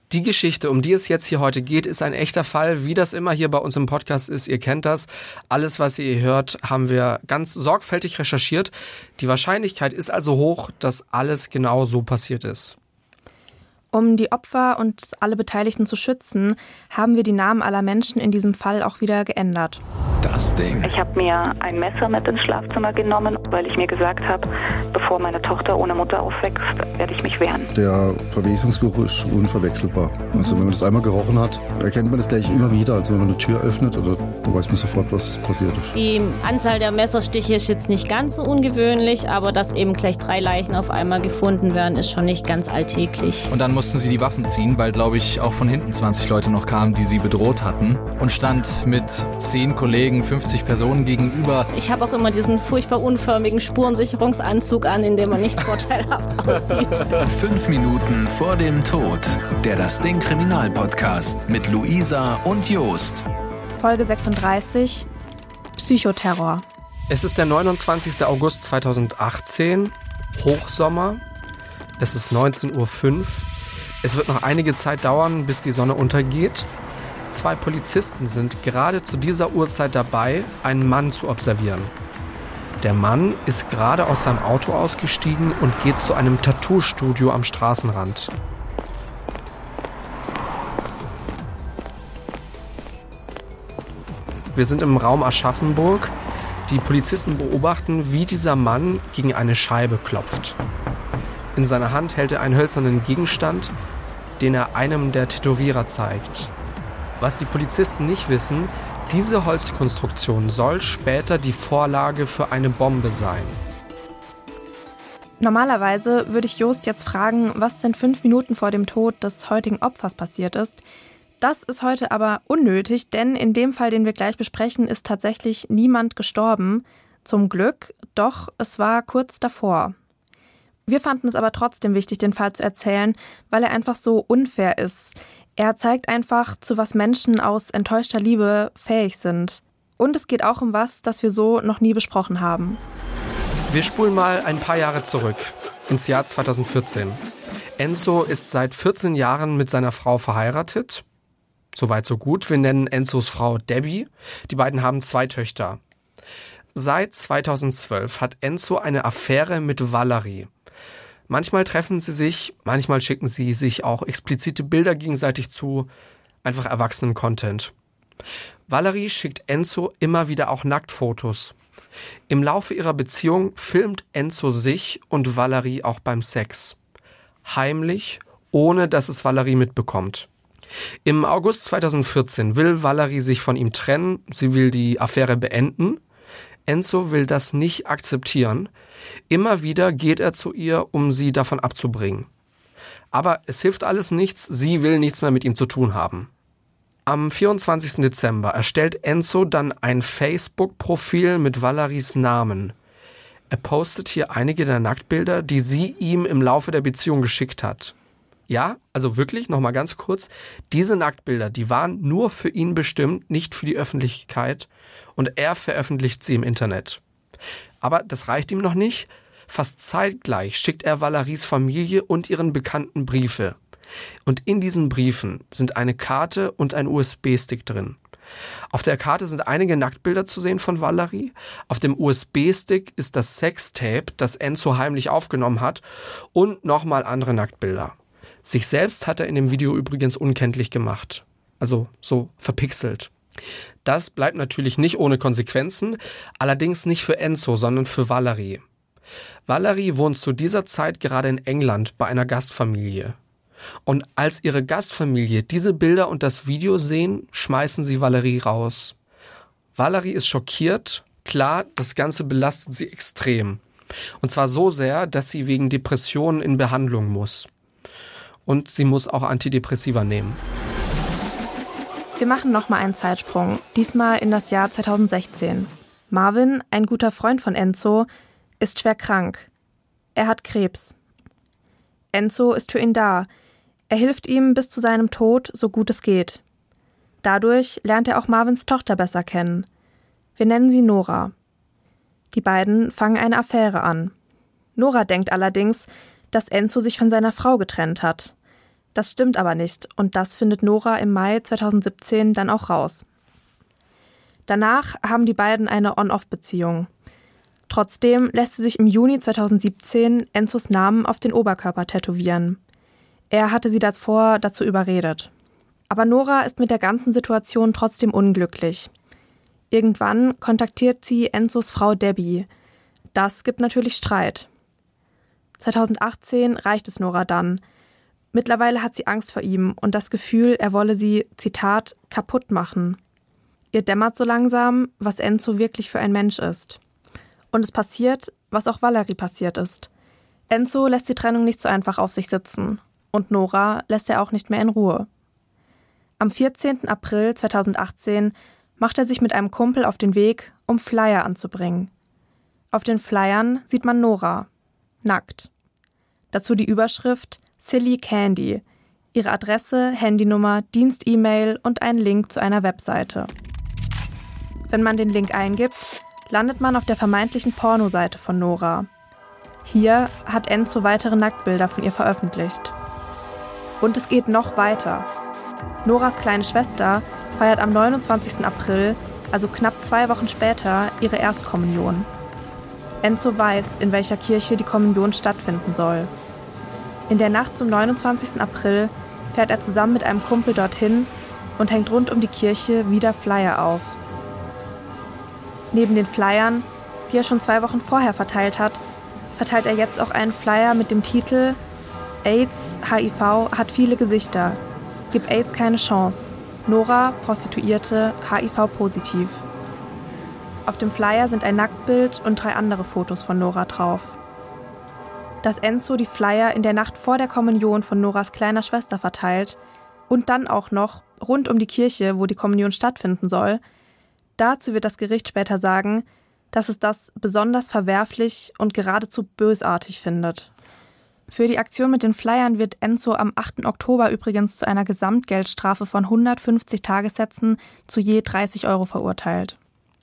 Die Geschichte, um die es jetzt hier heute geht, ist ein echter Fall, wie das immer hier bei uns im Podcast ist. Ihr kennt das. Alles, was ihr hört, haben wir ganz sorgfältig recherchiert. Die Wahrscheinlichkeit ist also hoch, dass alles genau so passiert ist. Um die Opfer und alle Beteiligten zu schützen, haben wir die Namen aller Menschen in diesem Fall auch wieder geändert. Das Ding. Ich habe mir ein Messer mit ins Schlafzimmer genommen, weil ich mir gesagt habe, bevor meine Tochter ohne Mutter aufwächst, werde ich mich wehren. Der Verwesungsgeruch ist unverwechselbar. Also wenn man das einmal gerochen hat, erkennt man das gleich immer wieder. Also wenn man eine Tür öffnet, oder da weiß man sofort, was passiert ist. Die Anzahl der Messerstiche ist jetzt nicht ganz so ungewöhnlich, aber dass eben gleich 3 Leichen auf einmal gefunden werden, ist schon nicht ganz alltäglich. Und dann mussten sie die Waffen ziehen, weil, glaube ich, auch von hinten 20 Leute noch kamen, die sie bedroht hatten. Und stand mit 10 Kollegen, 50 Personen gegenüber. Ich habe auch immer diesen furchtbar unförmigen Spurensicherungsanzug an, in dem man nicht vorteilhaft aussieht. 5 Minuten vor dem Tod. Der Das Ding Kriminalpodcast mit Luisa und Jost. Folge 36: Psychoterror. Es ist der 29. August 2018, Hochsommer. Es ist 19:05 Uhr. Es wird noch einige Zeit dauern, bis die Sonne untergeht. 2 Polizisten sind gerade zu dieser Uhrzeit dabei, einen Mann zu observieren. Der Mann ist gerade aus seinem Auto ausgestiegen und geht zu einem Tattoo-Studio am Straßenrand. Wir sind im Raum Aschaffenburg. Die Polizisten beobachten, wie dieser Mann gegen eine Scheibe klopft. In seiner Hand hält er einen hölzernen Gegenstand, den er einem der Tätowierer zeigt. Was die Polizisten nicht wissen, diese Holzkonstruktion soll später die Vorlage für eine Bombe sein. Normalerweise würde ich Jost jetzt fragen, was denn 5 Minuten vor dem Tod des heutigen Opfers passiert ist. Das ist heute aber unnötig, denn in dem Fall, den wir gleich besprechen, ist tatsächlich niemand gestorben. Zum Glück, doch es war kurz davor. Wir fanden es aber trotzdem wichtig, den Fall zu erzählen, weil er einfach so unfair ist. Er zeigt einfach, zu was Menschen aus enttäuschter Liebe fähig sind. Und es geht auch um was, das wir so noch nie besprochen haben. Wir spulen mal ein paar Jahre zurück, ins Jahr 2014. Enzo ist seit 14 Jahren mit seiner Frau verheiratet. Soweit so gut. Wir nennen Enzos Frau Debbie. Die beiden haben 2 Töchter. Seit 2012 hat Enzo eine Affäre mit Valerie. Manchmal treffen sie sich, manchmal schicken sie sich auch explizite Bilder gegenseitig zu, einfach Erwachsenen-Content. Valerie schickt Enzo immer wieder auch Nacktfotos. Im Laufe ihrer Beziehung filmt Enzo sich und Valerie auch beim Sex. Heimlich, ohne dass es Valerie mitbekommt. Im August 2014 will Valerie sich von ihm trennen, sie will die Affäre beenden. Enzo will das nicht akzeptieren. Immer wieder geht er zu ihr, um sie davon abzubringen. Aber es hilft alles nichts, sie will nichts mehr mit ihm zu tun haben. Am 24. Dezember erstellt Enzo dann ein Facebook-Profil mit Valeries Namen. Er postet hier einige der Nacktbilder, die sie ihm im Laufe der Beziehung geschickt hat. Ja, also wirklich, nochmal ganz kurz, diese Nacktbilder, die waren nur für ihn bestimmt, nicht für die Öffentlichkeit, und er veröffentlicht sie im Internet. Aber das reicht ihm noch nicht. Fast zeitgleich schickt er Valeries Familie und ihren Bekannten Briefe. Und in diesen Briefen sind eine Karte und ein USB-Stick drin. Auf der Karte sind einige Nacktbilder zu sehen von Valerie. Auf dem USB-Stick ist das Sextape, das Enzo heimlich aufgenommen hat, und nochmal andere Nacktbilder. Sich selbst hat er in dem Video übrigens unkenntlich gemacht. Also so verpixelt. Das bleibt natürlich nicht ohne Konsequenzen, allerdings nicht für Enzo, sondern für Valerie. Valerie wohnt zu dieser Zeit gerade in England bei einer Gastfamilie. Und als ihre Gastfamilie diese Bilder und das Video sehen, schmeißen sie Valerie raus. Valerie ist schockiert. Klar, das Ganze belastet sie extrem. Und zwar so sehr, dass sie wegen Depressionen in Behandlung muss. Und sie muss auch Antidepressiva nehmen. Wir machen nochmal einen Zeitsprung, diesmal in das Jahr 2016. Marvin, ein guter Freund von Enzo, ist schwer krank. Er hat Krebs. Enzo ist für ihn da. Er hilft ihm bis zu seinem Tod, so gut es geht. Dadurch lernt er auch Marvins Tochter besser kennen. Wir nennen sie Nora. Die beiden fangen eine Affäre an. Nora denkt allerdings, dass Enzo sich von seiner Frau getrennt hat. Das stimmt aber nicht und das findet Nora im Mai 2017 dann auch raus. Danach haben die beiden eine On-Off-Beziehung. Trotzdem lässt sie sich im Juni 2017 Enzos Namen auf den Oberkörper tätowieren. Er hatte sie davor dazu überredet. Aber Nora ist mit der ganzen Situation trotzdem unglücklich. Irgendwann kontaktiert sie Enzos Frau Debbie. Das gibt natürlich Streit. 2018 reicht es Nora dann. Mittlerweile hat sie Angst vor ihm und das Gefühl, er wolle sie, Zitat, kaputt machen. Ihr dämmert so langsam, was Enzo wirklich für ein Mensch ist. Und es passiert, was auch Valerie passiert ist. Enzo lässt die Trennung nicht so einfach auf sich sitzen. Und Nora lässt er auch nicht mehr in Ruhe. Am 14. April 2018 macht er sich mit einem Kumpel auf den Weg, um Flyer anzubringen. Auf den Flyern sieht man Nora, nackt. Dazu die Überschrift Silly Candy, ihre Adresse, Handynummer, Dienst-E-Mail und einen Link zu einer Webseite. Wenn man den Link eingibt, landet man auf der vermeintlichen Pornoseite von Nora. Hier hat Enzo weitere Nacktbilder von ihr veröffentlicht. Und es geht noch weiter. Noras kleine Schwester feiert am 29. April, also knapp 2 Wochen später, ihre Erstkommunion. Enzo weiß, in welcher Kirche die Kommunion stattfinden soll. In der Nacht zum 29. April fährt er zusammen mit einem Kumpel dorthin und hängt rund um die Kirche wieder Flyer auf. Neben den Flyern, die er schon 2 Wochen vorher verteilt hat, verteilt er jetzt auch einen Flyer mit dem Titel AIDS, HIV hat viele Gesichter. Gib AIDS keine Chance. Nora, Prostituierte, HIV-positiv. Auf dem Flyer sind ein Nacktbild und 3 andere Fotos von Nora drauf. Dass Enzo die Flyer in der Nacht vor der Kommunion von Noras kleiner Schwester verteilt und dann auch noch rund um die Kirche, wo die Kommunion stattfinden soll, dazu wird das Gericht später sagen, dass es das besonders verwerflich und geradezu bösartig findet. Für die Aktion mit den Flyern wird Enzo am 8. Oktober übrigens zu einer Gesamtgeldstrafe von 150 Tagessätzen zu je 30 € verurteilt.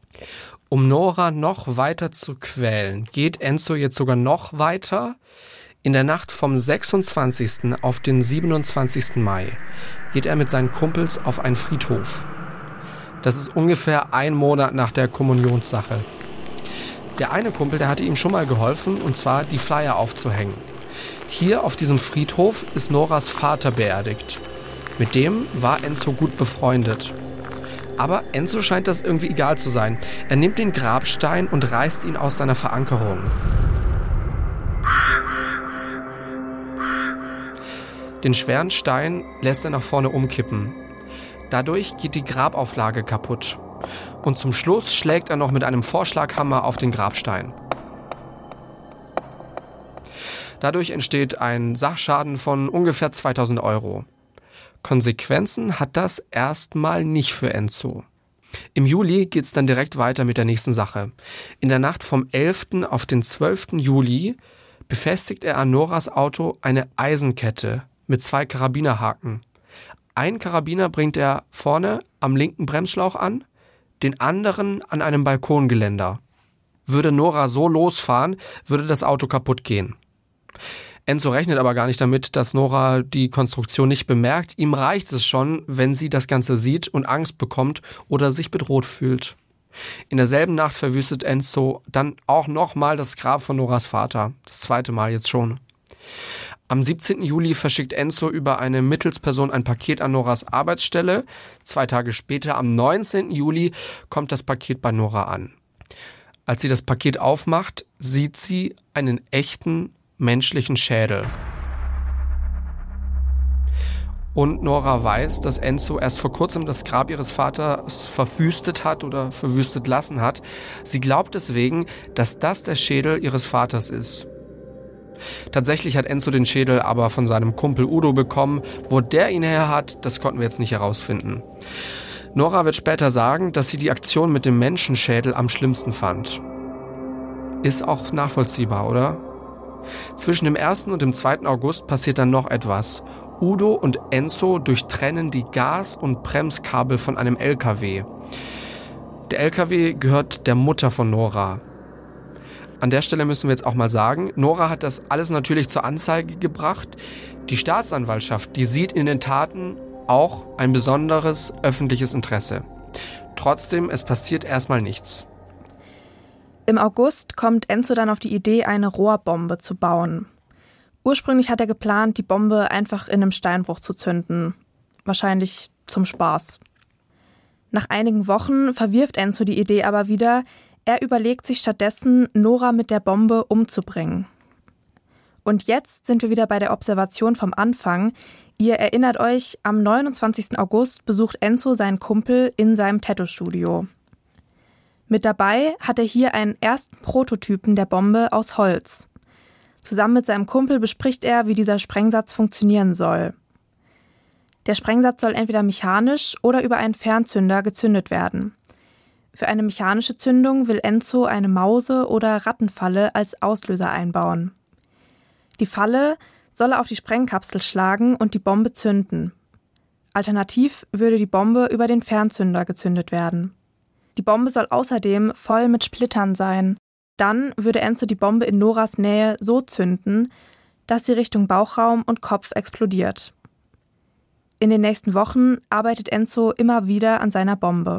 Um Nora noch weiter zu quälen, geht Enzo jetzt sogar noch weiter. In der Nacht vom 26. auf den 27. Mai geht er mit seinen Kumpels auf einen Friedhof. Das ist ungefähr 1 Monat nach der Kommunionssache. Der eine Kumpel, der hatte ihm schon mal geholfen, und zwar die Flyer aufzuhängen. Hier auf diesem Friedhof ist Noras Vater beerdigt. Mit dem war Enzo gut befreundet. Aber Enzo scheint das irgendwie egal zu sein. Er nimmt den Grabstein und reißt ihn aus seiner Verankerung. Den schweren Stein lässt er nach vorne umkippen. Dadurch geht die Grabauflage kaputt. Und zum Schluss schlägt er noch mit einem Vorschlaghammer auf den Grabstein. Dadurch entsteht ein Sachschaden von ungefähr 2.000 €. Konsequenzen hat das erstmal nicht für Enzo. Im Juli geht's dann direkt weiter mit der nächsten Sache. In der Nacht vom 11. auf den 12. Juli befestigt er an Noras Auto eine Eisenkette mit 2 Karabinerhaken. Einen Karabiner bringt er vorne am linken Bremsschlauch an, den anderen an einem Balkongeländer. Würde Nora so losfahren, würde das Auto kaputt gehen. Enzo rechnet aber gar nicht damit, dass Nora die Konstruktion nicht bemerkt. Ihm reicht es schon, wenn sie das Ganze sieht und Angst bekommt oder sich bedroht fühlt. In derselben Nacht verwüstet Enzo dann auch nochmal das Grab von Noras Vater. Das 2. Mal jetzt schon. Am 17. Juli verschickt Enzo über eine Mittelsperson ein Paket an Noras Arbeitsstelle. 2 Tage später, am 19. Juli, kommt das Paket bei Nora an. Als sie das Paket aufmacht, sieht sie einen echten menschlichen Schädel. Und Nora weiß, dass Enzo erst vor kurzem das Grab ihres Vaters verwüstet hat oder verwüstet lassen hat. Sie glaubt deswegen, dass das der Schädel ihres Vaters ist. Tatsächlich hat Enzo den Schädel aber von seinem Kumpel Udo bekommen. Wo der ihn her hat, das konnten wir jetzt nicht herausfinden. Nora wird später sagen, dass sie die Aktion mit dem Menschenschädel am schlimmsten fand. Ist auch nachvollziehbar, oder? Zwischen dem 1. und dem 2. August passiert dann noch etwas. Udo und Enzo durchtrennen die Gas- und Bremskabel von einem LKW. Der LKW gehört der Mutter von Nora. An der Stelle müssen wir jetzt auch mal sagen, Nora hat das alles natürlich zur Anzeige gebracht. Die Staatsanwaltschaft, die sieht in den Taten auch ein besonderes öffentliches Interesse. Trotzdem, es passiert erstmal nichts. Im August kommt Enzo dann auf die Idee, eine Rohrbombe zu bauen. Ursprünglich hat er geplant, die Bombe einfach in einem Steinbruch zu zünden. Wahrscheinlich zum Spaß. Nach einigen Wochen verwirft Enzo die Idee aber wieder. Er überlegt sich stattdessen, Nora mit der Bombe umzubringen. Und jetzt sind wir wieder bei der Observation vom Anfang. Ihr erinnert euch, am 29. August besucht Enzo seinen Kumpel in seinem Tattoo-Studio. Mit dabei hat er hier einen ersten Prototypen der Bombe aus Holz. Zusammen mit seinem Kumpel bespricht er, wie dieser Sprengsatz funktionieren soll. Der Sprengsatz soll entweder mechanisch oder über einen Fernzünder gezündet werden. Für eine mechanische Zündung will Enzo eine Mause- oder Rattenfalle als Auslöser einbauen. Die Falle solle auf die Sprengkapsel schlagen und die Bombe zünden. Alternativ würde die Bombe über den Fernzünder gezündet werden. Die Bombe soll außerdem voll mit Splittern sein. Dann würde Enzo die Bombe in Noras Nähe so zünden, dass sie Richtung Bauchraum und Kopf explodiert. In den nächsten Wochen arbeitet Enzo immer wieder an seiner Bombe.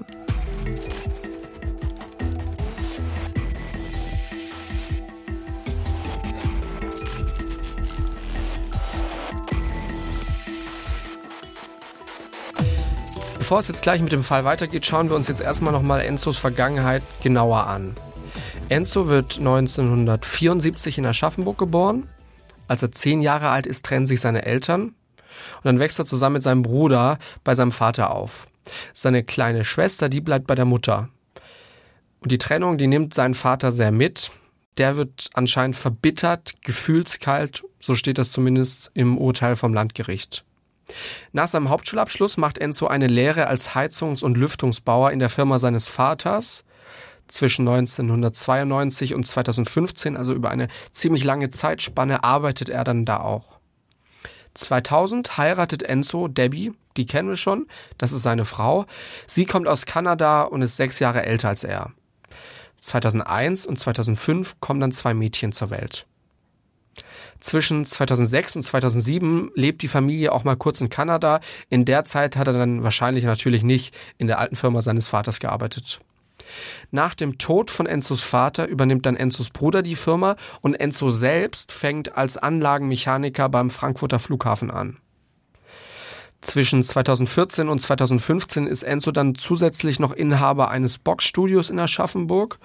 Bevor es jetzt gleich mit dem Fall weitergeht, schauen wir uns jetzt erstmal nochmal Enzos Vergangenheit genauer an. Enzo wird 1974 in Aschaffenburg geboren. Als er 10 Jahre alt ist, trennen sich seine Eltern. Und dann wächst er zusammen mit seinem Bruder bei seinem Vater auf. Seine kleine Schwester, die bleibt bei der Mutter. Und die Trennung, die nimmt seinen Vater sehr mit. Der wird anscheinend verbittert, gefühlskalt, so steht das zumindest im Urteil vom Landgericht. Nach seinem Hauptschulabschluss macht Enzo eine Lehre als Heizungs- und Lüftungsbauer in der Firma seines Vaters. Zwischen 1992 und 2015, also über eine ziemlich lange Zeitspanne, arbeitet er dann da auch. 2000 heiratet Enzo Debbie, die kennen wir schon, das ist seine Frau. Sie kommt aus Kanada und ist 6 Jahre älter als er. 2001 und 2005 kommen dann 2 Mädchen zur Welt. Zwischen 2006 und 2007 lebt die Familie auch mal kurz in Kanada. In der Zeit hat er dann wahrscheinlich natürlich nicht in der alten Firma seines Vaters gearbeitet. Nach dem Tod von Enzos Vater übernimmt dann Enzos Bruder die Firma und Enzo selbst fängt als Anlagenmechaniker beim Frankfurter Flughafen an. Zwischen 2014 und 2015 ist Enzo dann zusätzlich noch Inhaber eines Boxstudios in Aschaffenburg.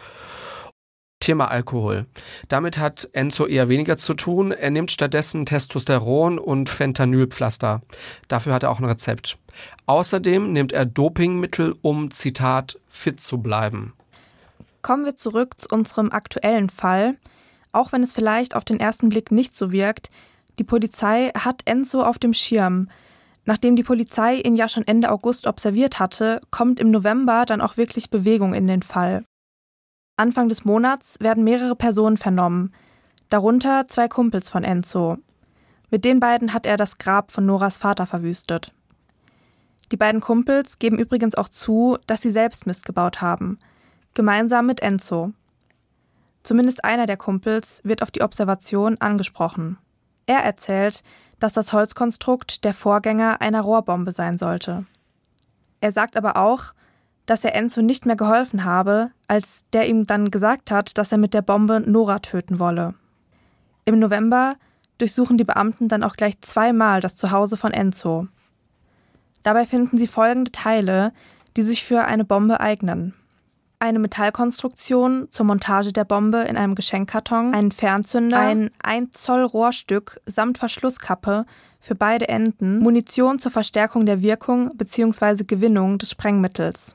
Thema Alkohol. Damit hat Enzo eher weniger zu tun. Er nimmt stattdessen Testosteron und Fentanylpflaster. Dafür hat er auch ein Rezept. Außerdem nimmt er Dopingmittel, um, Zitat, fit zu bleiben. Kommen wir zurück zu unserem aktuellen Fall. Auch wenn es vielleicht auf den ersten Blick nicht so wirkt, die Polizei hat Enzo auf dem Schirm. Nachdem die Polizei ihn ja schon Ende August observiert hatte, kommt im November dann auch wirklich Bewegung in den Fall. Anfang des Monats werden mehrere Personen vernommen, darunter 2 Kumpels von Enzo. Mit den beiden hat er das Grab von Noras Vater verwüstet. Die beiden Kumpels geben übrigens auch zu, dass sie selbst Mist gebaut haben, gemeinsam mit Enzo. Zumindest einer der Kumpels wird auf die Observation angesprochen. Er erzählt, dass das Holzkonstrukt der Vorgänger einer Rohrbombe sein sollte. Er sagt aber auch, dass er Enzo nicht mehr geholfen habe, als der ihm dann gesagt hat, dass er mit der Bombe Nora töten wolle. Im November durchsuchen die Beamten dann auch gleich 2-mal das Zuhause von Enzo. Dabei finden sie folgende Teile, die sich für eine Bombe eignen. Eine Metallkonstruktion zur Montage der Bombe in einem Geschenkkarton, einen Fernzünder, ein 1 Zoll Rohrstück samt Verschlusskappe für beide Enden, Munition zur Verstärkung der Wirkung bzw. Gewinnung des Sprengmittels.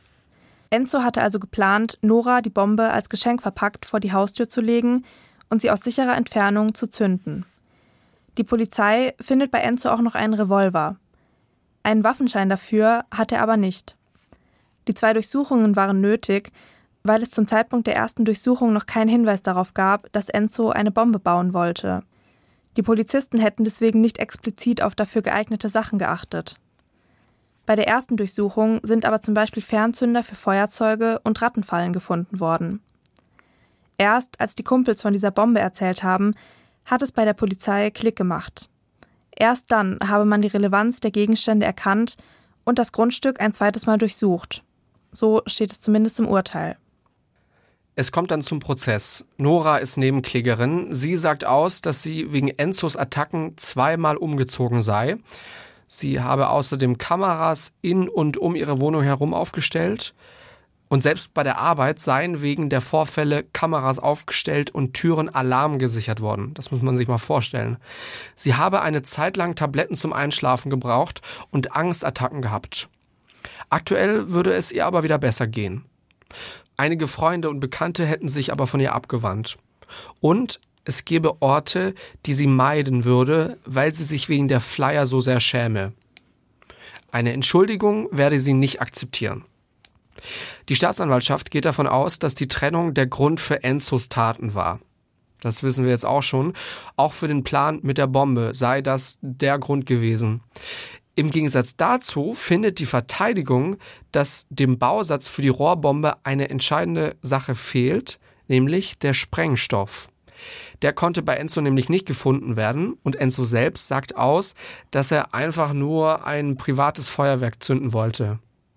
Enzo hatte also geplant, Nora die Bombe als Geschenk verpackt vor die Haustür zu legen und sie aus sicherer Entfernung zu zünden. Die Polizei findet bei Enzo auch noch einen Revolver. Einen Waffenschein dafür hatte er aber nicht. Die 2 Durchsuchungen waren nötig, weil es zum Zeitpunkt der ersten Durchsuchung noch keinen Hinweis darauf gab, dass Enzo eine Bombe bauen wollte. Die Polizisten hätten deswegen nicht explizit auf dafür geeignete Sachen geachtet. Bei der ersten Durchsuchung sind aber zum Beispiel Fernzünder für Feuerzeuge und Rattenfallen gefunden worden. Erst als die Kumpels von dieser Bombe erzählt haben, hat es bei der Polizei Klick gemacht. Erst dann habe man die Relevanz der Gegenstände erkannt und das Grundstück ein zweites Mal durchsucht. So steht es zumindest im Urteil. Es kommt dann zum Prozess. Nora ist Nebenklägerin. Sie sagt aus, dass sie wegen Enzos Attacken 2-mal umgezogen sei. Sie habe außerdem Kameras in und um ihre Wohnung herum aufgestellt. Und selbst bei der Arbeit seien wegen der Vorfälle Kameras aufgestellt und Türen alarmgesichert worden. Das muss man sich mal vorstellen. Sie habe eine Zeit lang Tabletten zum Einschlafen gebraucht und Angstattacken gehabt. Aktuell würde es ihr aber wieder besser gehen. Einige Freunde und Bekannte hätten sich aber von ihr abgewandt. Und es gäbe Orte, die sie meiden würde, weil sie sich wegen der Flyer so sehr schäme. Eine Entschuldigung werde sie nicht akzeptieren. Die Staatsanwaltschaft geht davon aus, dass die Trennung der Grund für Enzos Taten war. Das wissen wir jetzt auch schon. Auch für den Plan mit der Bombe sei das der Grund gewesen. Im Gegensatz dazu findet die Verteidigung, dass dem Bausatz für die Rohrbombe eine entscheidende Sache fehlt, nämlich der Sprengstoff. Der konnte bei Enzo nämlich nicht gefunden werden und Enzo selbst sagt aus, dass er einfach nur ein privates Feuerwerk zünden wollte.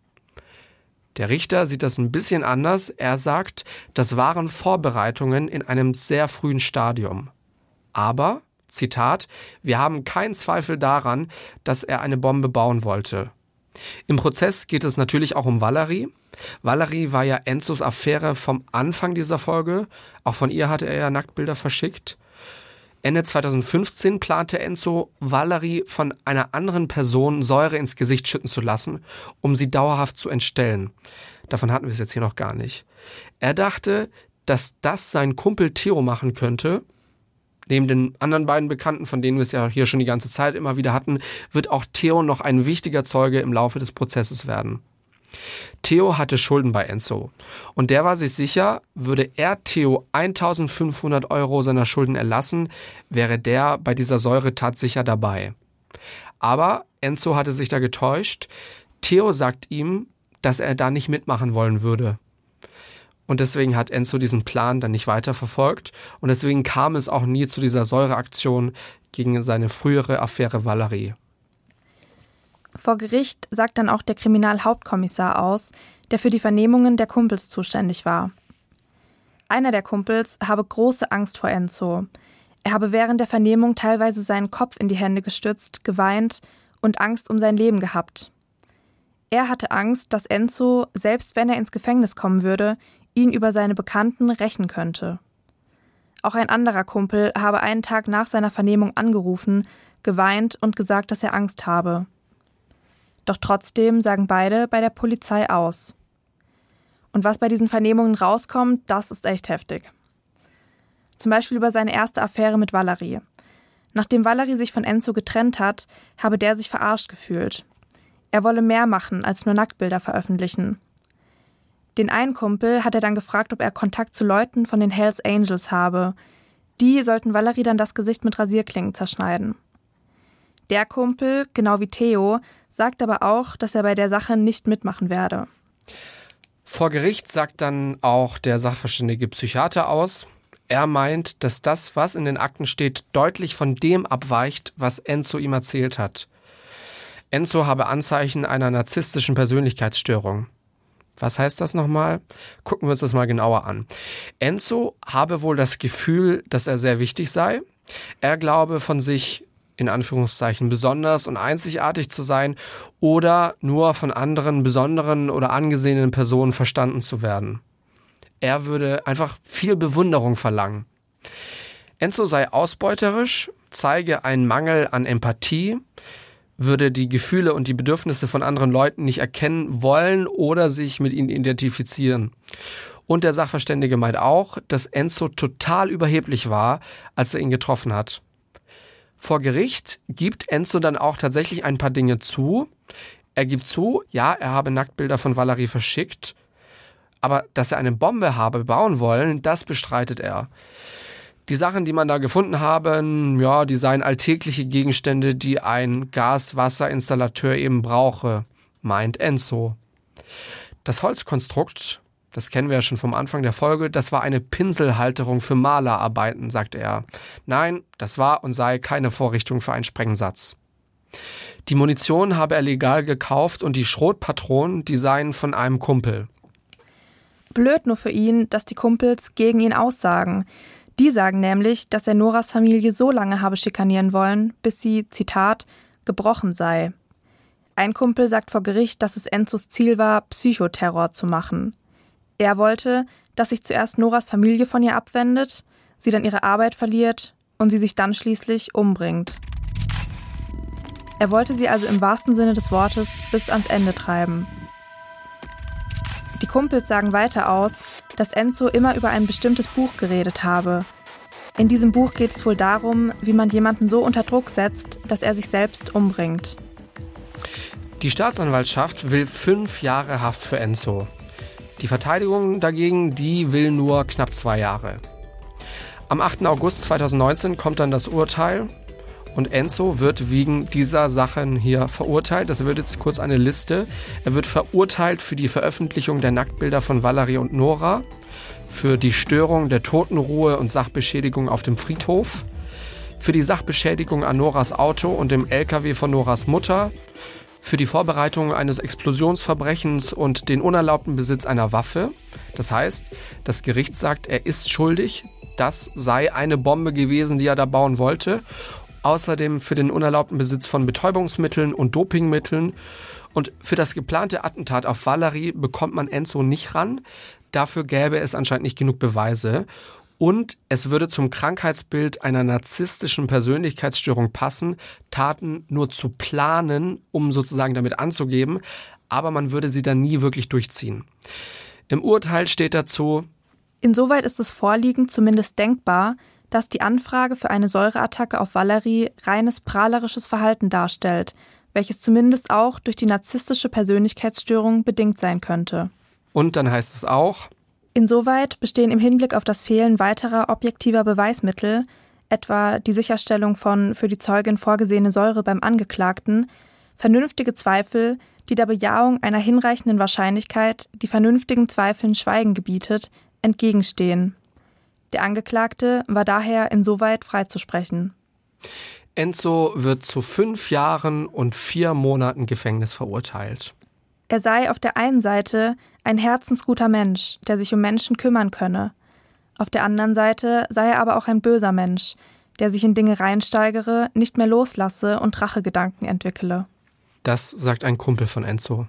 Der Richter sieht das ein bisschen anders. Er sagt, das waren Vorbereitungen in einem sehr frühen Stadium. Aber, Zitat, wir haben keinen Zweifel daran, dass er eine Bombe bauen wollte. Im Prozess geht es natürlich auch um Valerie. Valerie war ja Enzos Affäre vom Anfang dieser Folge. Auch von ihr hatte er ja Nacktbilder verschickt. Ende 2015 plante Enzo, Valerie von einer anderen Person Säure ins Gesicht schütten zu lassen, um sie dauerhaft zu entstellen. Davon hatten wir es jetzt hier noch gar nicht. Er dachte, dass das sein Kumpel Theo machen könnte. Neben den anderen beiden Bekannten, von denen wir es ja hier schon die ganze Zeit immer wieder hatten, wird auch Theo noch ein wichtiger Zeuge im Laufe des Prozesses werden. Theo hatte Schulden bei Enzo und der war sich sicher, würde er Theo 1.500 € seiner Schulden erlassen, wäre der bei dieser Säuretat sicher dabei. Aber Enzo hatte sich da getäuscht. Theo sagt ihm, dass er da nicht mitmachen wollen würde. Und deswegen hat Enzo diesen Plan dann nicht weiterverfolgt und deswegen kam es auch nie zu dieser Säureaktion gegen seine frühere Affäre Valerie. Vor Gericht sagt dann auch der Kriminalhauptkommissar aus, der für die Vernehmungen der Kumpels zuständig war. Einer der Kumpels habe große Angst vor Enzo. Er habe während der Vernehmung teilweise seinen Kopf in die Hände gestützt, geweint und Angst um sein Leben gehabt. Er hatte Angst, dass Enzo, selbst wenn er ins Gefängnis kommen würde, ihn über seine Bekannten rächen könnte. Auch ein anderer Kumpel habe einen Tag nach seiner Vernehmung angerufen, geweint und gesagt, dass er Angst habe. Doch trotzdem sagen beide bei der Polizei aus. Und was bei diesen Vernehmungen rauskommt, das ist echt heftig. Zum Beispiel über seine erste Affäre mit Valerie. Nachdem Valerie sich von Enzo getrennt hat, habe der sich verarscht gefühlt. Er wolle mehr machen als nur Nacktbilder veröffentlichen. Den einen Kumpel hat er dann gefragt, ob er Kontakt zu Leuten von den Hells Angels habe. Die sollten Valerie dann das Gesicht mit Rasierklingen zerschneiden. Der Kumpel, genau wie Theo, sagt aber auch, dass er bei der Sache nicht mitmachen werde. Vor Gericht sagt dann auch der sachverständige Psychiater aus. Er meint, dass das, was in den Akten steht, deutlich von dem abweicht, was Enzo ihm erzählt hat. Enzo habe Anzeichen einer narzisstischen Persönlichkeitsstörung. Was heißt das nochmal? Gucken wir uns das mal genauer an. Enzo habe wohl das Gefühl, dass er sehr wichtig sei. Er glaube von sich, in Anführungszeichen, besonders und einzigartig zu sein oder nur von anderen besonderen oder angesehenen Personen verstanden zu werden. Er würde einfach viel Bewunderung verlangen. Enzo sei ausbeuterisch, zeige einen Mangel an Empathie, würde die Gefühle und die Bedürfnisse von anderen Leuten nicht erkennen wollen oder sich mit ihnen identifizieren. Und der Sachverständige meint auch, dass Enzo total überheblich war, als er ihn getroffen hat. Vor Gericht gibt Enzo dann auch tatsächlich ein paar Dinge zu. Er gibt zu, ja, er habe Nacktbilder von Valerie verschickt, aber dass er eine Bombe habe bauen wollen, das bestreitet er. Die Sachen, die man da gefunden haben, ja, die seien alltägliche Gegenstände, die ein Gas-Wasser-Installateur eben brauche, meint Enzo. Das Holzkonstrukt, Das kennen wir ja schon vom Anfang der Folge. Das war eine Pinselhalterung für Malerarbeiten, sagte er. Nein, das war und sei keine Vorrichtung für einen Sprengsatz. Die Munition habe er legal gekauft und die Schrotpatronen, die seien von einem Kumpel. Blöd nur für ihn, dass die Kumpels gegen ihn aussagen. Die sagen nämlich, dass er Noras Familie so lange habe schikanieren wollen, bis sie, Zitat, gebrochen sei. Ein Kumpel sagt vor Gericht, dass es Enzos Ziel war, Psychoterror zu machen. Er wollte, dass sich zuerst Noras Familie von ihr abwendet, sie dann ihre Arbeit verliert und sie sich dann schließlich umbringt. Er wollte sie also im wahrsten Sinne des Wortes bis ans Ende treiben. Die Kumpels sagen weiter aus, dass Enzo immer über ein bestimmtes Buch geredet habe. In diesem Buch geht es wohl darum, wie man jemanden so unter Druck setzt, dass er sich selbst umbringt. Die Staatsanwaltschaft will 5 Jahre Haft für Enzo. Die Verteidigung dagegen, die will nur knapp 2 Jahre. Am 8. August 2019 kommt dann das Urteil und Enzo wird wegen dieser Sachen hier verurteilt. Das wird jetzt kurz eine Liste. Er wird verurteilt für die Veröffentlichung der Nacktbilder von Valerie und Nora, für die Störung der Totenruhe und Sachbeschädigung auf dem Friedhof, für die Sachbeschädigung an Noras Auto und dem LKW von Noras Mutter, für die Vorbereitung eines Explosionsverbrechens und den unerlaubten Besitz einer Waffe. Das heißt, das Gericht sagt, er ist schuldig. Das sei eine Bombe gewesen, die er da bauen wollte. Außerdem für den unerlaubten Besitz von Betäubungsmitteln und Dopingmitteln. Und für das geplante Attentat auf Valerie bekommt man Enzo nicht ran. Dafür gäbe es anscheinend nicht genug Beweise. Und es würde zum Krankheitsbild einer narzisstischen Persönlichkeitsstörung passen, Taten nur zu planen, um sozusagen damit anzugeben, aber man würde sie dann nie wirklich durchziehen. Im Urteil steht dazu: Insoweit ist es vorliegend zumindest denkbar, dass die Anfrage für eine Säureattacke auf Valerie reines prahlerisches Verhalten darstellt, welches zumindest auch durch die narzisstische Persönlichkeitsstörung bedingt sein könnte. Und dann heißt es auch: Insoweit bestehen im Hinblick auf das Fehlen weiterer objektiver Beweismittel, etwa die Sicherstellung von für die Zeugin vorgesehene Säure beim Angeklagten, vernünftige Zweifel, die der Bejahung einer hinreichenden Wahrscheinlichkeit, die vernünftigen Zweifeln Schweigen gebietet, entgegenstehen. Der Angeklagte war daher insoweit freizusprechen. Enzo wird zu 5 Jahren und 4 Monaten Gefängnis verurteilt. Er sei auf der einen Seite ein herzensguter Mensch, der sich um Menschen kümmern könne. Auf der anderen Seite sei er aber auch ein böser Mensch, der sich in Dinge reinsteigere, nicht mehr loslasse und Rachegedanken entwickele. Das sagt ein Kumpel von Enzo.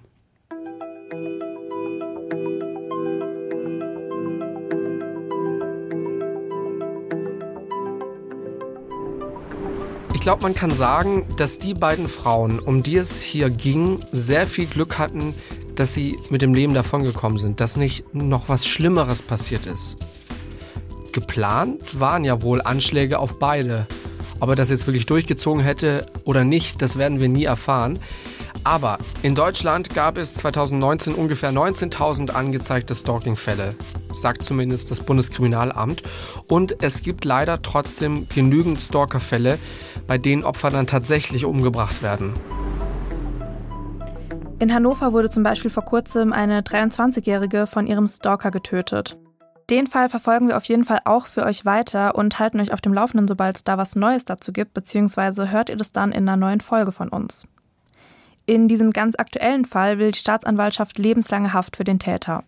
Ich glaube, man kann sagen, dass die beiden Frauen, um die es hier ging, sehr viel Glück hatten, dass sie mit dem Leben davongekommen sind, dass nicht noch was Schlimmeres passiert ist. Geplant waren ja wohl Anschläge auf beide. Ob er das jetzt wirklich durchgezogen hätte oder nicht, das werden wir nie erfahren. Aber in Deutschland gab es 2019 ungefähr 19.000 angezeigte Stalking-Fälle, sagt zumindest das Bundeskriminalamt. Und es gibt leider trotzdem genügend Stalker-Fälle, bei denen Opfer dann tatsächlich umgebracht werden. In Hannover wurde zum Beispiel vor kurzem eine 23-Jährige von ihrem Stalker getötet. Den Fall verfolgen wir auf jeden Fall auch für euch weiter und halten euch auf dem Laufenden, sobald es da was Neues dazu gibt, beziehungsweise hört ihr das dann in einer neuen Folge von uns. In diesem ganz aktuellen Fall will die Staatsanwaltschaft lebenslange Haft für den Täter.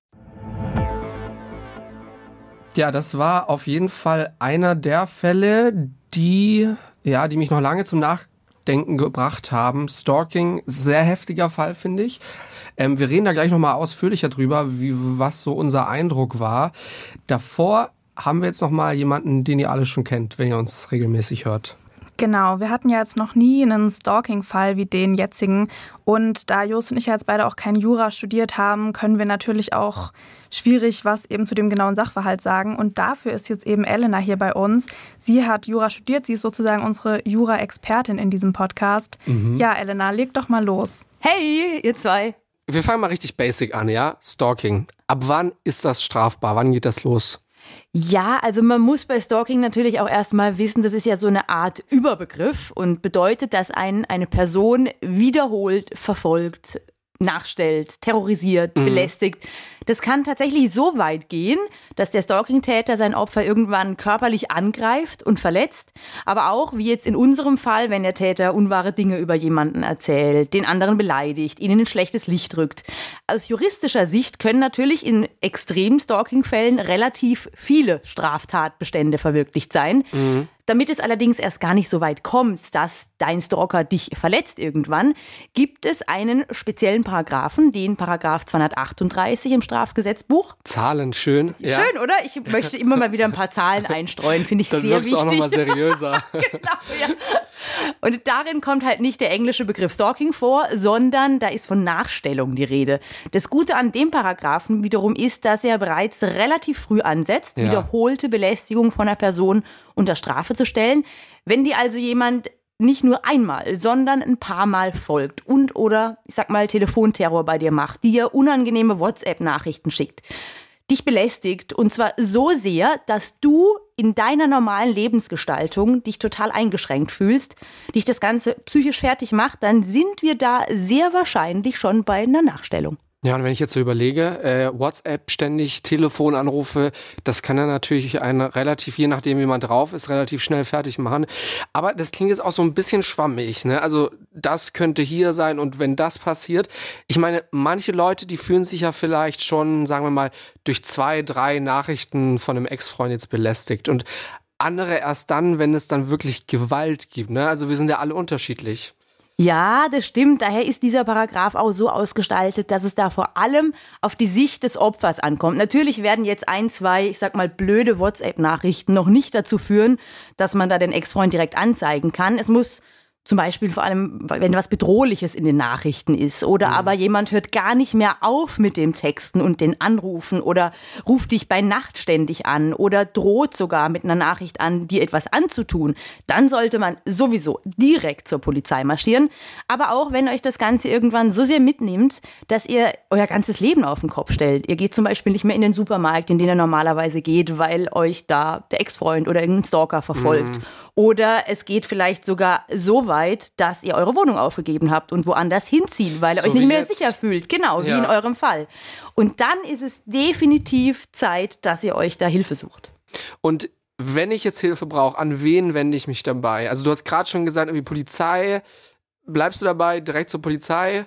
Ja, das war auf jeden Fall einer der Fälle, die mich noch lange zum Nachdenken gebracht haben. Stalking, sehr heftiger Fall, finde ich. Wir reden da gleich nochmal ausführlicher drüber, was so unser Eindruck war. Davor haben wir jetzt nochmal jemanden, den ihr alle schon kennt, wenn ihr uns regelmäßig hört. Genau, wir hatten ja jetzt noch nie einen Stalking-Fall wie den jetzigen. Und da Jost und ich ja jetzt beide auch kein Jura studiert haben, können wir natürlich auch schwierig was eben zu dem genauen Sachverhalt sagen. Und dafür ist jetzt eben Elena hier bei uns. Sie hat Jura studiert, sie ist sozusagen unsere Jura-Expertin in diesem Podcast. Ja, Elena, leg doch mal los. Hey, ihr zwei. Wir fangen mal richtig basic an, ja? Stalking. Ab wann ist das strafbar? Wann geht das los? Ja, also man muss bei Stalking natürlich auch erstmal wissen, das ist ja so eine Art Überbegriff und bedeutet, dass eine Person wiederholt verfolgt, nachstellt, terrorisiert, belästigt. Das kann tatsächlich so weit gehen, dass der Stalking-Täter sein Opfer irgendwann körperlich angreift und verletzt. Aber auch, wie jetzt in unserem Fall, wenn der Täter unwahre Dinge über jemanden erzählt, den anderen beleidigt, ihn in ein schlechtes Licht rückt. Aus juristischer Sicht können natürlich in extremen Stalking-Fällen relativ viele Straftatbestände verwirklicht sein. Damit es allerdings erst gar nicht so weit kommt, dass dein Stalker dich verletzt irgendwann, gibt es einen speziellen Paragraphen, den Paragraph 238 im Strafgesetzbuch. Zahlen, schön. Ja. Schön, oder? Ich möchte immer mal wieder ein paar Zahlen einstreuen, finde ich Dann sehr wirkst wichtig. du auch nochmal seriöser. Genau, ja. Und darin kommt halt nicht der englische Begriff Stalking vor, sondern da ist von Nachstellung die Rede. Das Gute an dem Paragraphen wiederum ist, dass er bereits relativ früh ansetzt, wiederholte Belästigung von einer Person unter Strafe zu stellen. Wenn dir also jemand nicht nur einmal, sondern ein paar Mal folgt und oder, ich sag mal, Telefonterror bei dir macht, dir unangenehme WhatsApp-Nachrichten schickt, dich belästigt und zwar so sehr, dass du in deiner normalen Lebensgestaltung dich total eingeschränkt fühlst, dich das Ganze psychisch fertig macht, dann sind wir da sehr wahrscheinlich schon bei einer Nachstellung. Ja, und wenn ich jetzt so überlege, WhatsApp ständig, Telefonanrufe, das kann dann natürlich einen relativ, je nachdem wie man drauf ist, relativ schnell fertig machen. Aber das klingt jetzt auch so ein bisschen schwammig, ne? Also das könnte hier sein und wenn das passiert, ich meine, manche Leute, die fühlen sich ja vielleicht schon, sagen wir mal, durch 2, 3 Nachrichten von einem Ex-Freund jetzt belästigt und andere erst dann, wenn es dann wirklich Gewalt gibt, ne? Also wir sind ja alle unterschiedlich. Ja, das stimmt. Daher ist dieser Paragraph auch so ausgestaltet, dass es da vor allem auf die Sicht des Opfers ankommt. Natürlich werden jetzt 1, 2, ich sag mal, blöde WhatsApp-Nachrichten noch nicht dazu führen, dass man da den Ex-Freund direkt anzeigen kann. Es muss zum Beispiel vor allem, wenn was Bedrohliches in den Nachrichten ist oder aber jemand hört gar nicht mehr auf mit dem Texten und den Anrufen oder ruft dich bei Nacht ständig an oder droht sogar mit einer Nachricht an, dir etwas anzutun, dann sollte man sowieso direkt zur Polizei marschieren. Aber auch wenn euch das Ganze irgendwann so sehr mitnimmt, dass ihr euer ganzes Leben auf den Kopf stellt. Ihr geht zum Beispiel nicht mehr in den Supermarkt, in den ihr normalerweise geht, weil euch da der Ex-Freund oder irgendein Stalker verfolgt. Oder es geht vielleicht sogar so weit, dass ihr eure Wohnung aufgegeben habt und woanders hinzieht, weil ihr euch nicht mehr sicher fühlt. Genau, wie in eurem Fall. Und dann ist es definitiv Zeit, dass ihr euch da Hilfe sucht. Und wenn ich jetzt Hilfe brauche, an wen wende ich mich dabei? Also du hast gerade schon gesagt, irgendwie Polizei. Bleibst du dabei, direkt zur Polizei?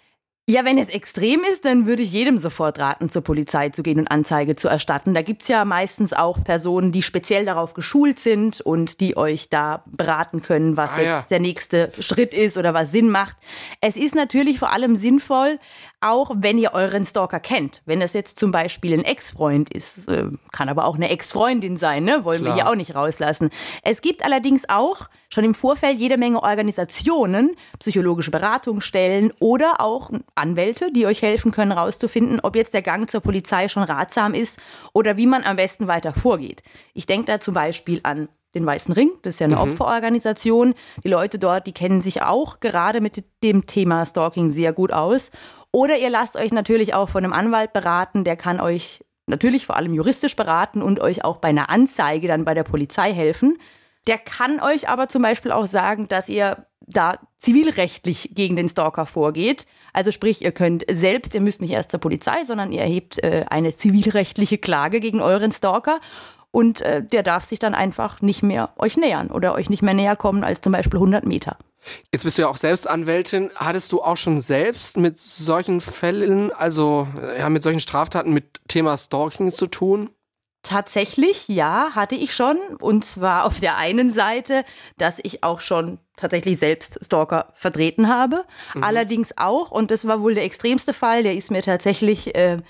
Ja, wenn es extrem ist, dann würde ich jedem sofort raten, zur Polizei zu gehen und Anzeige zu erstatten. Da gibt's ja meistens auch Personen, die speziell darauf geschult sind und die euch da beraten können, was jetzt der nächste Schritt ist oder was Sinn macht. Es ist natürlich vor allem sinnvoll, auch wenn ihr euren Stalker kennt. Wenn es jetzt zum Beispiel ein Ex-Freund ist, kann aber auch eine Ex-Freundin sein, ne? Wollen wir hier auch nicht rauslassen. Es gibt allerdings auch schon im Vorfeld jede Menge Organisationen, psychologische Beratungsstellen oder auch Anwälte, die euch helfen können, rauszufinden, ob jetzt der Gang zur Polizei schon ratsam ist oder wie man am besten weiter vorgeht. Ich denke da zum Beispiel an den Weißen Ring, das ist ja eine Opferorganisation. Die Leute dort, die kennen sich auch gerade mit dem Thema Stalking sehr gut aus. Oder ihr lasst euch natürlich auch von einem Anwalt beraten, der kann euch natürlich vor allem juristisch beraten und euch auch bei einer Anzeige dann bei der Polizei helfen. Der kann euch aber zum Beispiel auch sagen, dass ihr da zivilrechtlich gegen den Stalker vorgeht. Also sprich, ihr müsst nicht erst zur Polizei, sondern ihr erhebt eine zivilrechtliche Klage gegen euren Stalker. Und der darf sich dann einfach nicht mehr euch nähern oder euch nicht mehr näher kommen als zum Beispiel 100 Meter. Jetzt bist du ja auch selbst Anwältin. Hattest du auch schon selbst mit solchen Fällen, also mit solchen Straftaten mit Thema Stalking zu tun? Tatsächlich, ja, hatte ich schon. Und zwar auf der einen Seite, dass ich auch schon tatsächlich selbst Stalker vertreten habe. Allerdings auch, und das war wohl der extremste Fall, der ist mir tatsächlich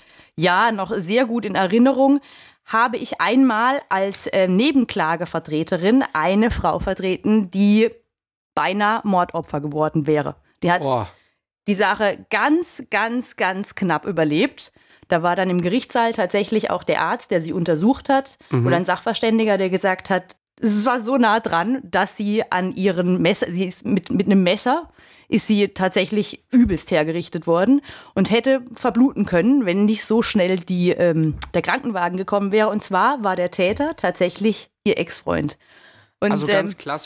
noch sehr gut in Erinnerung, habe ich einmal als Nebenklagevertreterin eine Frau vertreten, die beinahe Mordopfer geworden wäre. Die hat die Sache ganz, ganz, ganz knapp überlebt. Da war dann im Gerichtssaal tatsächlich auch der Arzt, der sie untersucht hat, oder ein Sachverständiger, der gesagt hat, es war so nah dran, dass sie an ihren Messer, sie ist mit einem Messer, ist sie tatsächlich übelst hergerichtet worden und hätte verbluten können, wenn nicht so schnell der Krankenwagen gekommen wäre. Und zwar war der Täter tatsächlich ihr Ex-Freund. Und, also ganz klassisch.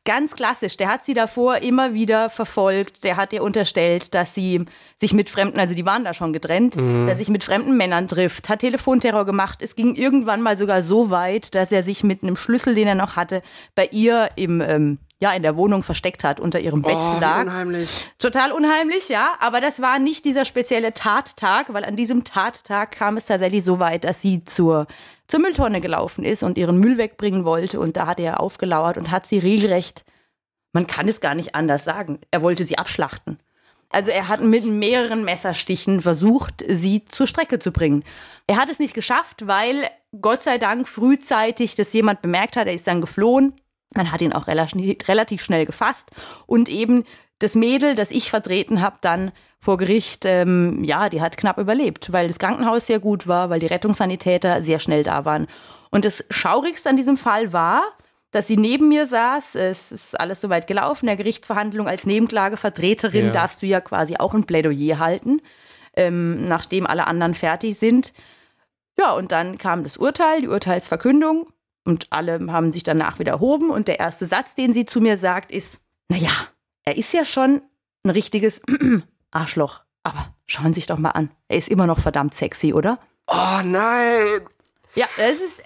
Ganz klassisch. Der hat sie davor immer wieder verfolgt. Der hat ihr unterstellt, dass sie sich mit fremden, also die waren da schon getrennt, dass sich mit fremden Männern trifft, hat Telefonterror gemacht. Es ging irgendwann mal sogar so weit, dass er sich mit einem Schlüssel, den er noch hatte, bei ihr in der Wohnung versteckt hat, unter ihrem Bett lag. Unheimlich. Total unheimlich, ja. Aber das war nicht dieser spezielle Tattag, weil an diesem Tattag kam es tatsächlich so weit, dass sie zur Mülltonne gelaufen ist und ihren Müll wegbringen wollte. Und da hat er aufgelauert und hat sie regelrecht, man kann es gar nicht anders sagen, er wollte sie abschlachten. Also er hat mit mehreren Messerstichen versucht, sie zur Strecke zu bringen. Er hat es nicht geschafft, weil Gott sei Dank frühzeitig das jemand bemerkt hat. Er ist dann geflohen. Man hat ihn auch relativ schnell gefasst. Und eben das Mädel, das ich vertreten habe, dann vor Gericht, die hat knapp überlebt, weil das Krankenhaus sehr gut war, weil die Rettungssanitäter sehr schnell da waren. Und das Schaurigste an diesem Fall war, dass sie neben mir saß. Es ist alles soweit gelaufen. In der Gerichtsverhandlung als Nebenklagevertreterin darfst du ja quasi auch ein Plädoyer halten, nachdem alle anderen fertig sind. Ja, und dann kam das Urteil, die Urteilsverkündung. Und alle haben sich danach wieder erhoben. Und der erste Satz, den sie zu mir sagt, ist, naja, er ist ja schon ein richtiges Arschloch. Aber schauen Sie sich doch mal an. Er ist immer noch verdammt sexy, oder? Oh nein! Ja, das ist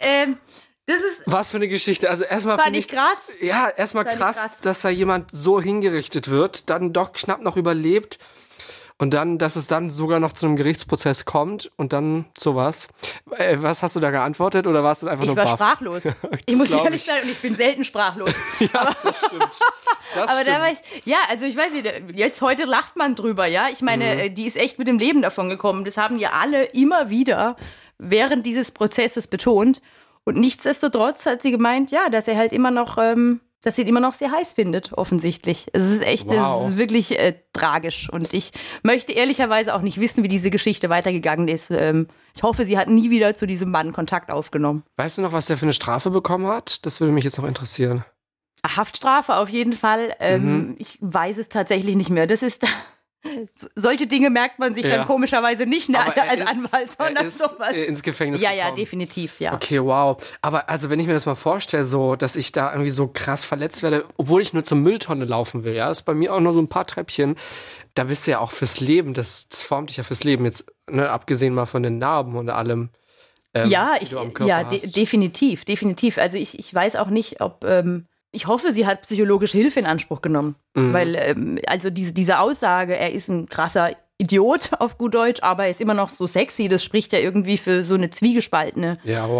was für eine Geschichte. Also erstmal fand ich krass. Ja, erstmal krass, dass da jemand so hingerichtet wird, dann doch knapp noch überlebt. Und dann, dass es dann sogar noch zu einem Gerichtsprozess kommt und dann sowas. Was hast du da geantwortet oder warst du einfach nur baff? Ich war sprachlos. Ich muss ehrlich sagen, und ich bin selten sprachlos. Ja, das stimmt. Aber da war ich, also ich weiß nicht, jetzt heute lacht man drüber, ja. Ich meine, die ist echt mit dem Leben davon gekommen. Das haben ja alle immer wieder während dieses Prozesses betont. Und nichtsdestotrotz hat sie gemeint, ja, dass er halt immer noch, dass sie ihn immer noch sehr heiß findet, offensichtlich. Es ist echt, Es ist wirklich tragisch. Und ich möchte ehrlicherweise auch nicht wissen, wie diese Geschichte weitergegangen ist. Ich hoffe, sie hat nie wieder zu diesem Mann Kontakt aufgenommen. Weißt du noch, was der für eine Strafe bekommen hat? Das würde mich jetzt noch interessieren. Haftstrafe auf jeden Fall. Ich weiß es tatsächlich nicht mehr. Das ist solche Dinge merkt man sich dann komischerweise nicht als Anwalt, sondern sowas. Ins Gefängnis gekommen. Ja, definitiv, ja. Okay, wow. Aber also wenn ich mir das mal vorstelle, so, dass ich da irgendwie so krass verletzt werde, obwohl ich nur zur Mülltonne laufen will, ja, das ist bei mir auch nur so ein paar Treppchen, da bist du ja auch fürs Leben, das formt dich ja fürs Leben, jetzt, ne, abgesehen mal von den Narben und allem. Die du am Körper hast. Definitiv. Also ich weiß auch nicht, ob ich hoffe, sie hat psychologische Hilfe in Anspruch genommen. Weil, also diese Aussage, er ist ein krasser Idiot auf gut Deutsch, aber er ist immer noch so sexy, das spricht ja irgendwie für so eine zwiegespaltene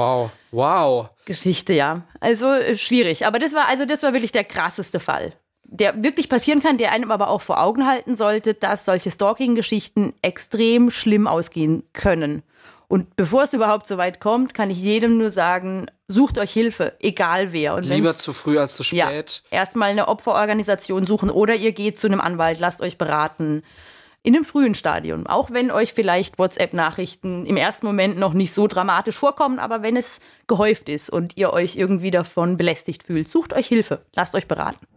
Geschichte, ja. Also schwierig. Aber das war wirklich der krasseste Fall, der wirklich passieren kann, der einem aber auch vor Augen halten sollte, dass solche Stalking-Geschichten extrem schlimm ausgehen können. Und bevor es überhaupt so weit kommt, kann ich jedem nur sagen, sucht euch Hilfe, egal wer. Und lieber zu früh als zu spät. Ja, erstmal eine Opferorganisation suchen oder ihr geht zu einem Anwalt, lasst euch beraten. In einem frühen Stadium. Auch wenn euch vielleicht WhatsApp-Nachrichten im ersten Moment noch nicht so dramatisch vorkommen, aber wenn es gehäuft ist und ihr euch irgendwie davon belästigt fühlt, sucht euch Hilfe, lasst euch beraten.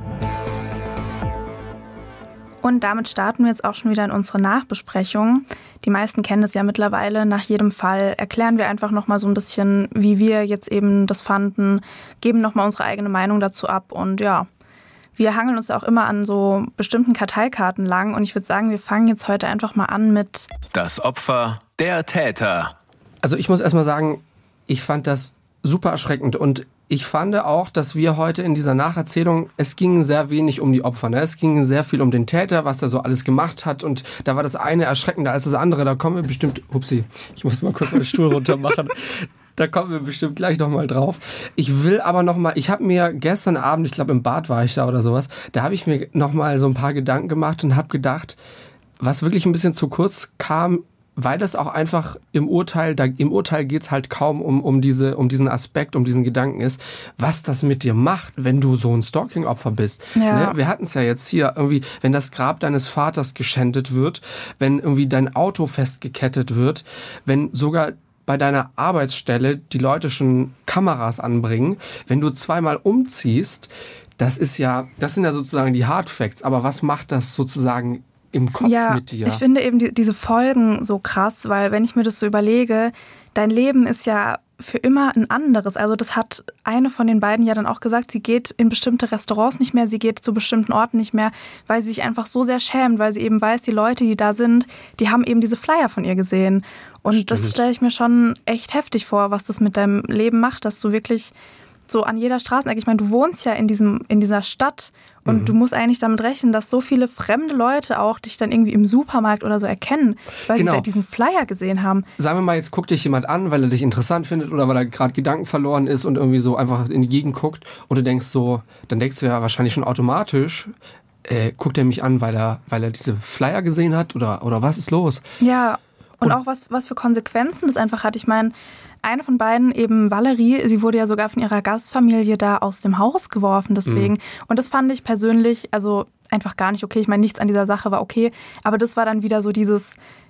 Und damit starten wir jetzt auch schon wieder in unsere Nachbesprechung. Die meisten kennen es ja mittlerweile. Nach jedem Fall erklären wir einfach nochmal so ein bisschen, wie wir jetzt eben das fanden, geben nochmal unsere eigene Meinung dazu ab. Und ja, wir hangeln uns auch immer an so bestimmten Karteikarten lang. Und ich würde sagen, wir fangen jetzt heute einfach mal an mit Das Opfer, der Täter. Also ich muss erstmal sagen, ich fand das super erschreckend und ich fand auch, dass wir heute in dieser Nacherzählung, es ging sehr wenig um die Opfer, ne? Es ging sehr viel um den Täter, was er so alles gemacht hat und da war das eine erschreckender als das andere. Da kommen wir bestimmt, ich muss mal kurz meinen Stuhl runter machen. Da kommen wir bestimmt gleich nochmal drauf. Ich will aber nochmal, ich habe mir gestern Abend, ich glaube im Bad war ich da oder sowas, da habe ich mir nochmal so ein paar Gedanken gemacht und habe gedacht, was wirklich ein bisschen zu kurz kam, weil das auch einfach im Urteil geht's halt kaum um diesen Aspekt, um diesen Gedanken ist, was das mit dir macht, wenn du so ein Stalking-Opfer bist. Ja. Ne? Wir hatten es ja jetzt hier irgendwie, wenn das Grab deines Vaters geschändet wird, wenn irgendwie dein Auto festgekettet wird, wenn sogar bei deiner Arbeitsstelle die Leute schon Kameras anbringen, wenn du zweimal umziehst, das sind ja sozusagen die Hard Facts, aber was macht das sozusagen im Kopf mit dir? Ich finde eben diese Folgen so krass, weil wenn ich mir das so überlege, dein Leben ist ja für immer ein anderes. Also das hat eine von den beiden ja dann auch gesagt, sie geht in bestimmte Restaurants nicht mehr, sie geht zu bestimmten Orten nicht mehr, weil sie sich einfach so sehr schämt, weil sie eben weiß, die Leute, die da sind, die haben eben diese Flyer von ihr gesehen. Und Stimmt. Das stelle ich mir schon echt heftig vor, was das mit deinem Leben macht, dass du wirklich so an jeder Straßenecke, ich meine, du wohnst ja in dieser Stadt und du musst eigentlich damit rechnen, dass so viele fremde Leute auch dich dann irgendwie im Supermarkt oder so erkennen, weil sie diesen Flyer gesehen haben. Sagen wir mal, jetzt guckt dich jemand an, weil er dich interessant findet oder weil er gerade Gedanken verloren ist und irgendwie so einfach in die Gegend guckt und du denkst so, dann denkst du ja wahrscheinlich schon automatisch, guckt er mich an, weil er diese Flyer gesehen hat oder was ist los? Ja, und auch was für Konsequenzen das einfach hat. Ich meine, eine von beiden, eben Valerie, sie wurde ja sogar von ihrer Gastfamilie da aus dem Haus geworfen deswegen. Und das fand ich persönlich also einfach gar nicht okay. Ich meine, nichts an dieser Sache war okay, aber das war dann wieder so dieses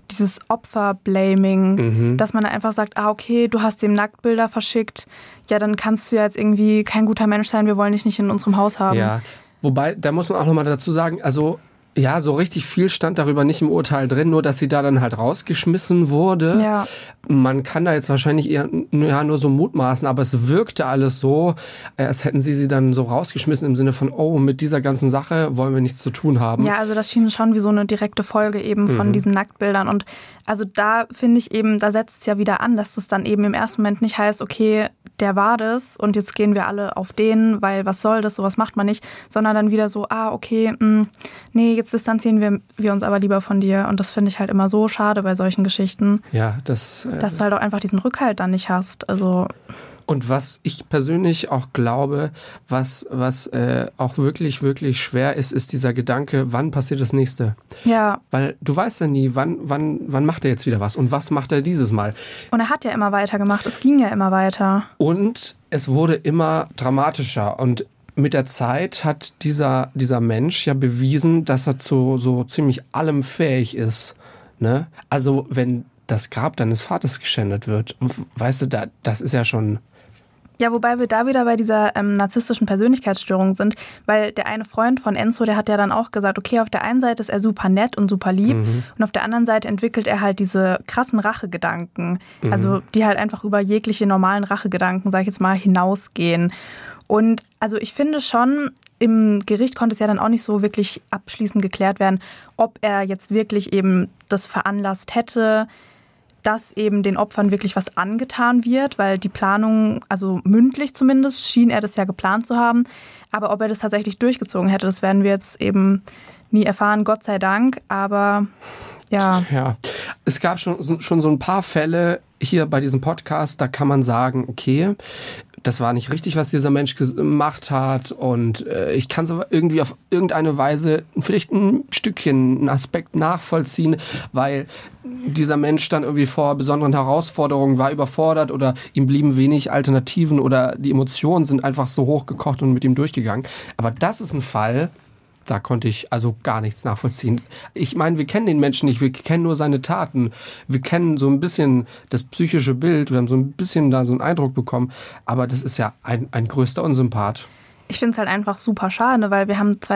Opfer-Blaming, dass man dann einfach sagt, okay, du hast dem Nacktbilder verschickt, ja, dann kannst du ja jetzt irgendwie kein guter Mensch sein, wir wollen dich nicht in unserem Haus haben. Ja, wobei, da muss man auch nochmal dazu sagen, also ja, so richtig viel stand darüber nicht im Urteil drin, nur dass sie da dann halt rausgeschmissen wurde. Ja. Man kann da jetzt wahrscheinlich eher nur so mutmaßen, aber es wirkte alles so, als hätten sie dann so rausgeschmissen im Sinne von, mit dieser ganzen Sache wollen wir nichts zu tun haben. Ja, also das schien schon wie so eine direkte Folge eben von diesen Nacktbildern. Und also da finde ich eben, da setzt es ja wieder an, dass es dann eben im ersten Moment nicht heißt, okay, der war das und jetzt gehen wir alle auf den, weil was soll das, sowas macht man nicht, sondern dann wieder so, okay, nee, jetzt distanzieren wir uns aber lieber von dir. Und das finde ich halt immer so schade bei solchen Geschichten. Ja, dass du halt auch einfach diesen Rückhalt dann nicht hast. Also und was ich persönlich auch glaube, was auch wirklich, wirklich schwer ist dieser Gedanke, wann passiert das Nächste? Ja. Weil du weißt ja nie, wann macht er jetzt wieder was und was macht er dieses Mal? Und er hat ja immer weitergemacht, es ging ja immer weiter. Und es wurde immer dramatischer und mit der Zeit hat dieser Mensch ja bewiesen, dass er zu so ziemlich allem fähig ist. Ne? Also wenn das Grab deines Vaters geschändet wird, weißt du, das ist ja schon... Ja, wobei wir da wieder bei dieser narzisstischen Persönlichkeitsstörung sind, weil der eine Freund von Enzo, der hat ja dann auch gesagt, okay, auf der einen Seite ist er super nett und super lieb und auf der anderen Seite entwickelt er halt diese krassen Rachegedanken, also die halt einfach über jegliche normalen Rachegedanken, sag ich jetzt mal, hinausgehen. Und also ich finde schon, im Gericht konnte es ja dann auch nicht so wirklich abschließend geklärt werden, ob er jetzt wirklich eben das veranlasst hätte, dass eben den Opfern wirklich was angetan wird, weil die Planung, also mündlich zumindest, schien er das ja geplant zu haben. Aber ob er das tatsächlich durchgezogen hätte, das werden wir jetzt eben nie erfahren, Gott sei Dank. Aber ja. Ja, es gab schon so ein paar Fälle hier bei diesem Podcast, da kann man sagen, okay, das war nicht richtig, was dieser Mensch gemacht hat und ich kann es aber irgendwie auf irgendeine Weise vielleicht ein Stückchen, einen Aspekt nachvollziehen, weil dieser Mensch dann irgendwie vor besonderen Herausforderungen war überfordert oder ihm blieben wenig Alternativen oder die Emotionen sind einfach so hochgekocht und mit ihm durchgegangen. Aber das ist ein Fall, da konnte ich also gar nichts nachvollziehen. Ich meine, wir kennen den Menschen nicht, wir kennen nur seine Taten. Wir kennen so ein bisschen das psychische Bild, wir haben so ein bisschen da so einen Eindruck bekommen. Aber das ist ja ein größter Unsympath. Ich finde es halt einfach super schade, weil wir haben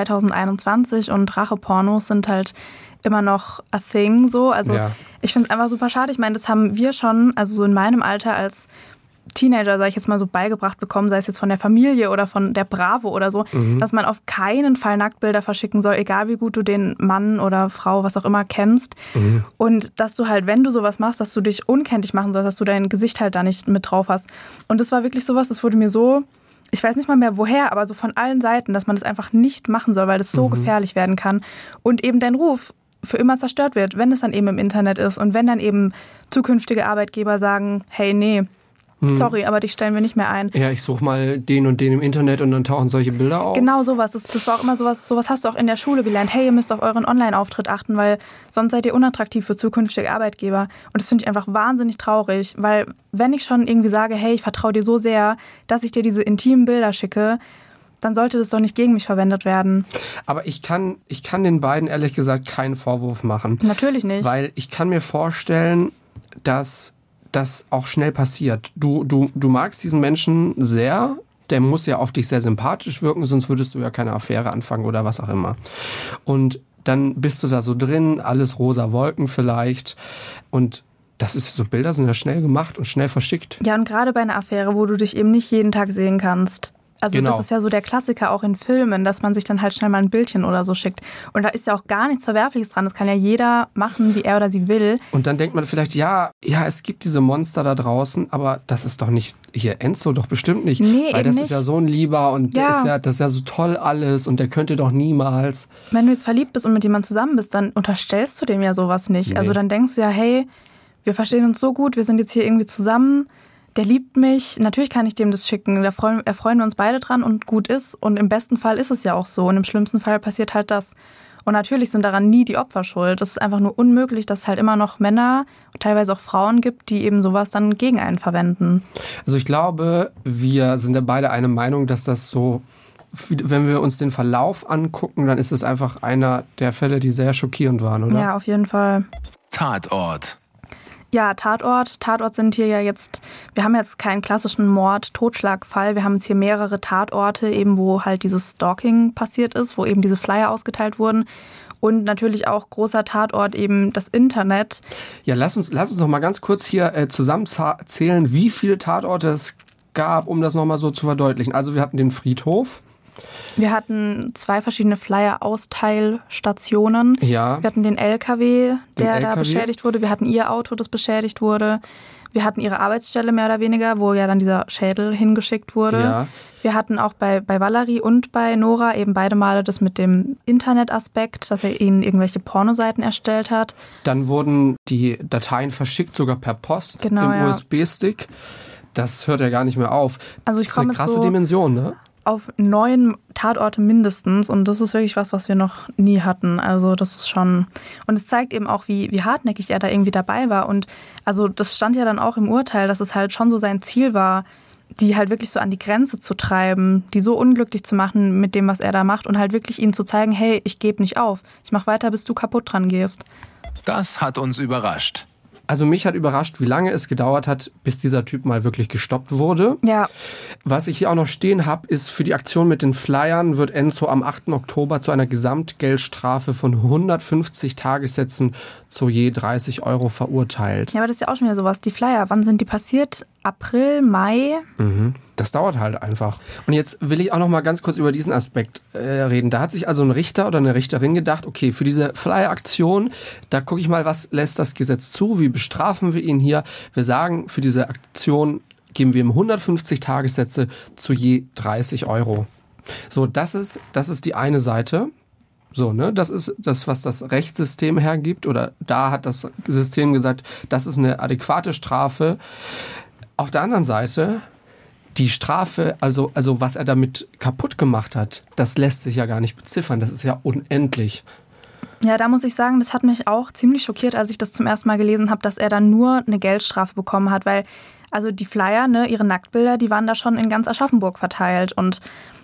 2021 und Rachepornos sind halt immer noch a thing so. Also Ich finde es einfach super schade. Ich meine, das haben wir schon, also so in meinem Alter als Teenager, sag ich jetzt mal, so beigebracht bekommen, sei es jetzt von der Familie oder von der Bravo oder so, dass man auf keinen Fall Nacktbilder verschicken soll, egal wie gut du den Mann oder Frau, was auch immer, kennst. Und dass du halt, wenn du sowas machst, dass du dich unkenntlich machen sollst, dass du dein Gesicht halt da nicht mit drauf hast. Und das war wirklich sowas, das wurde mir so, ich weiß nicht mal mehr woher, aber so von allen Seiten, dass man das einfach nicht machen soll, weil das so gefährlich werden kann. Und eben dein Ruf für immer zerstört wird, wenn es dann eben im Internet ist und wenn dann eben zukünftige Arbeitgeber sagen, hey, nee, sorry, aber dich stellen wir nicht mehr ein. Ja, ich suche mal den und den im Internet und dann tauchen solche Bilder auf. Genau sowas. Das war auch immer sowas hast du auch in der Schule gelernt. Hey, ihr müsst auf euren Online-Auftritt achten, weil sonst seid ihr unattraktiv für zukünftige Arbeitgeber. Und das finde ich einfach wahnsinnig traurig, weil wenn ich schon irgendwie sage, hey, ich vertraue dir so sehr, dass ich dir diese intimen Bilder schicke, dann sollte das doch nicht gegen mich verwendet werden. Aber ich kann den beiden ehrlich gesagt keinen Vorwurf machen. Natürlich nicht. Weil ich kann mir vorstellen, dass das auch schnell passiert. Du magst diesen Menschen sehr, der muss ja auf dich sehr sympathisch wirken, sonst würdest du ja keine Affäre anfangen oder was auch immer. Und dann bist du da so drin, alles rosa Wolken vielleicht und das ist so, Bilder sind ja schnell gemacht und schnell verschickt. Ja, und gerade bei einer Affäre, wo du dich eben nicht jeden Tag sehen kannst. Also genau. Das ist ja so der Klassiker auch in Filmen, dass man sich dann halt schnell mal ein Bildchen oder so schickt. Und da ist ja auch gar nichts Verwerfliches dran. Das kann ja jeder machen, wie er oder sie will. Und dann denkt man vielleicht, ja, es gibt diese Monster da draußen, aber das ist doch nicht, hier Enzo doch bestimmt nicht. Nee, weil eben das nicht. ist ja so ein Lieber und das ist ja so toll alles und der könnte doch niemals. Wenn du jetzt verliebt bist und mit jemandem zusammen bist, dann unterstellst du dem ja sowas nicht. Nee. Also dann denkst du ja, hey, wir verstehen uns so gut, wir sind jetzt hier irgendwie zusammen. Der liebt mich, natürlich kann ich dem das schicken, da erfreuen wir uns beide dran und gut ist. Und im besten Fall ist es ja auch so und im schlimmsten Fall passiert halt das. Und natürlich sind daran nie die Opfer schuld. Das ist einfach nur unmöglich, dass es halt immer noch Männer, teilweise auch Frauen gibt, die eben sowas dann gegen einen verwenden. Also ich glaube, wir sind ja beide einer Meinung, dass das so, wenn wir uns den Verlauf angucken, dann ist es einfach einer der Fälle, die sehr schockierend waren, oder? Ja, auf jeden Fall. Tatort. Ja, Tatort. Tatort sind hier ja jetzt, wir haben jetzt keinen klassischen Mord-Totschlag-Fall. Wir haben jetzt hier mehrere Tatorte, eben wo halt dieses Stalking passiert ist, wo eben diese Flyer ausgeteilt wurden. Und natürlich auch großer Tatort eben das Internet. Ja, lass uns noch mal ganz kurz hier zusammenzählen, wie viele Tatorte es gab, um das noch mal so zu verdeutlichen. Also wir hatten den Friedhof. Wir hatten 2 verschiedene Flyer-Austeilstationen. Ja. Wir hatten den LKW, der da beschädigt wurde. Wir hatten ihr Auto, das beschädigt wurde. Wir hatten ihre Arbeitsstelle mehr oder weniger, wo ja dann dieser Schädel hingeschickt wurde. Ja. Wir hatten auch bei Valerie und bei Nora eben beide Male das mit dem Internetaspekt, dass er ihnen irgendwelche Pornoseiten erstellt hat. Dann wurden die Dateien verschickt, sogar per Post, im USB-Stick. Das hört ja gar nicht mehr auf. Also das ist eine krasse Dimension, ne? Auf 9 Tatorte mindestens und das ist wirklich was wir noch nie hatten. Also das ist schon, und es zeigt eben auch, wie hartnäckig er da irgendwie dabei war und also das stand ja dann auch im Urteil, dass es halt schon so sein Ziel war, die halt wirklich so an die Grenze zu treiben, die so unglücklich zu machen mit dem, was er da macht und halt wirklich ihnen zu zeigen, hey, ich gebe nicht auf, ich mach weiter, bis du kaputt dran gehst. Das hat uns überrascht. Also mich hat überrascht, wie lange es gedauert hat, bis dieser Typ mal wirklich gestoppt wurde. Ja. Was ich hier auch noch stehen habe, ist, für die Aktion mit den Flyern wird Enzo am 8. Oktober zu einer Gesamtgeldstrafe von 150 Tagessätzen zu je 30 € verurteilt. Ja, aber das ist ja auch schon wieder sowas. Die Flyer, wann sind die passiert? April, Mai? Das dauert halt einfach. Und jetzt will ich auch noch mal ganz kurz über diesen Aspekt reden. Da hat sich also ein Richter oder eine Richterin gedacht, okay, für diese Flyer-Aktion, da gucke ich mal, was lässt das Gesetz zu, wie bestrafen wir ihn hier. Wir sagen, für diese Aktion geben wir ihm 150 Tagessätze zu je 30 €. So, das ist die eine Seite. So, ne, das ist das, was das Rechtssystem hergibt, oder da hat das System gesagt, das ist eine adäquate Strafe. Auf der anderen Seite, die Strafe, also was er damit kaputt gemacht hat, das lässt sich ja gar nicht beziffern. Das ist ja unendlich. Ja, da muss ich sagen, das hat mich auch ziemlich schockiert, als ich das zum ersten Mal gelesen habe, dass er dann nur eine Geldstrafe bekommen hat, weil also die Flyer, ne, ihre Nacktbilder, die waren da schon in ganz Aschaffenburg verteilt und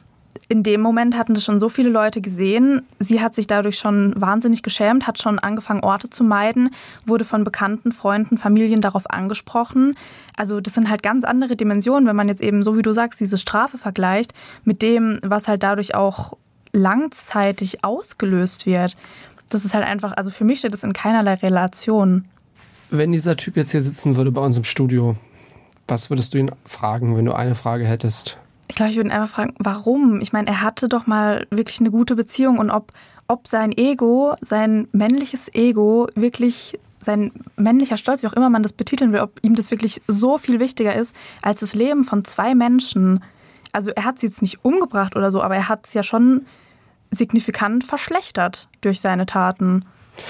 in dem Moment hatten das schon so viele Leute gesehen. Sie hat sich dadurch schon wahnsinnig geschämt, hat schon angefangen, Orte zu meiden, wurde von Bekannten, Freunden, Familien darauf angesprochen. Also das sind halt ganz andere Dimensionen, wenn man jetzt eben, so wie du sagst, diese Strafe vergleicht mit dem, was halt dadurch auch langzeitig ausgelöst wird. Das ist halt einfach, also für mich steht das in keinerlei Relation. Wenn dieser Typ jetzt hier sitzen würde bei uns im Studio, was würdest du ihn fragen, wenn du eine Frage hättest? Ich glaube, ich würde ihn einfach fragen, warum? Ich meine, er hatte doch mal wirklich eine gute Beziehung und ob sein Ego, sein männliches Ego, wirklich sein männlicher Stolz, wie auch immer man das betiteln will, ob ihm das wirklich so viel wichtiger ist als das Leben von 2 Menschen. Also er hat sie jetzt nicht umgebracht oder so, aber er hat es ja schon signifikant verschlechtert durch seine Taten.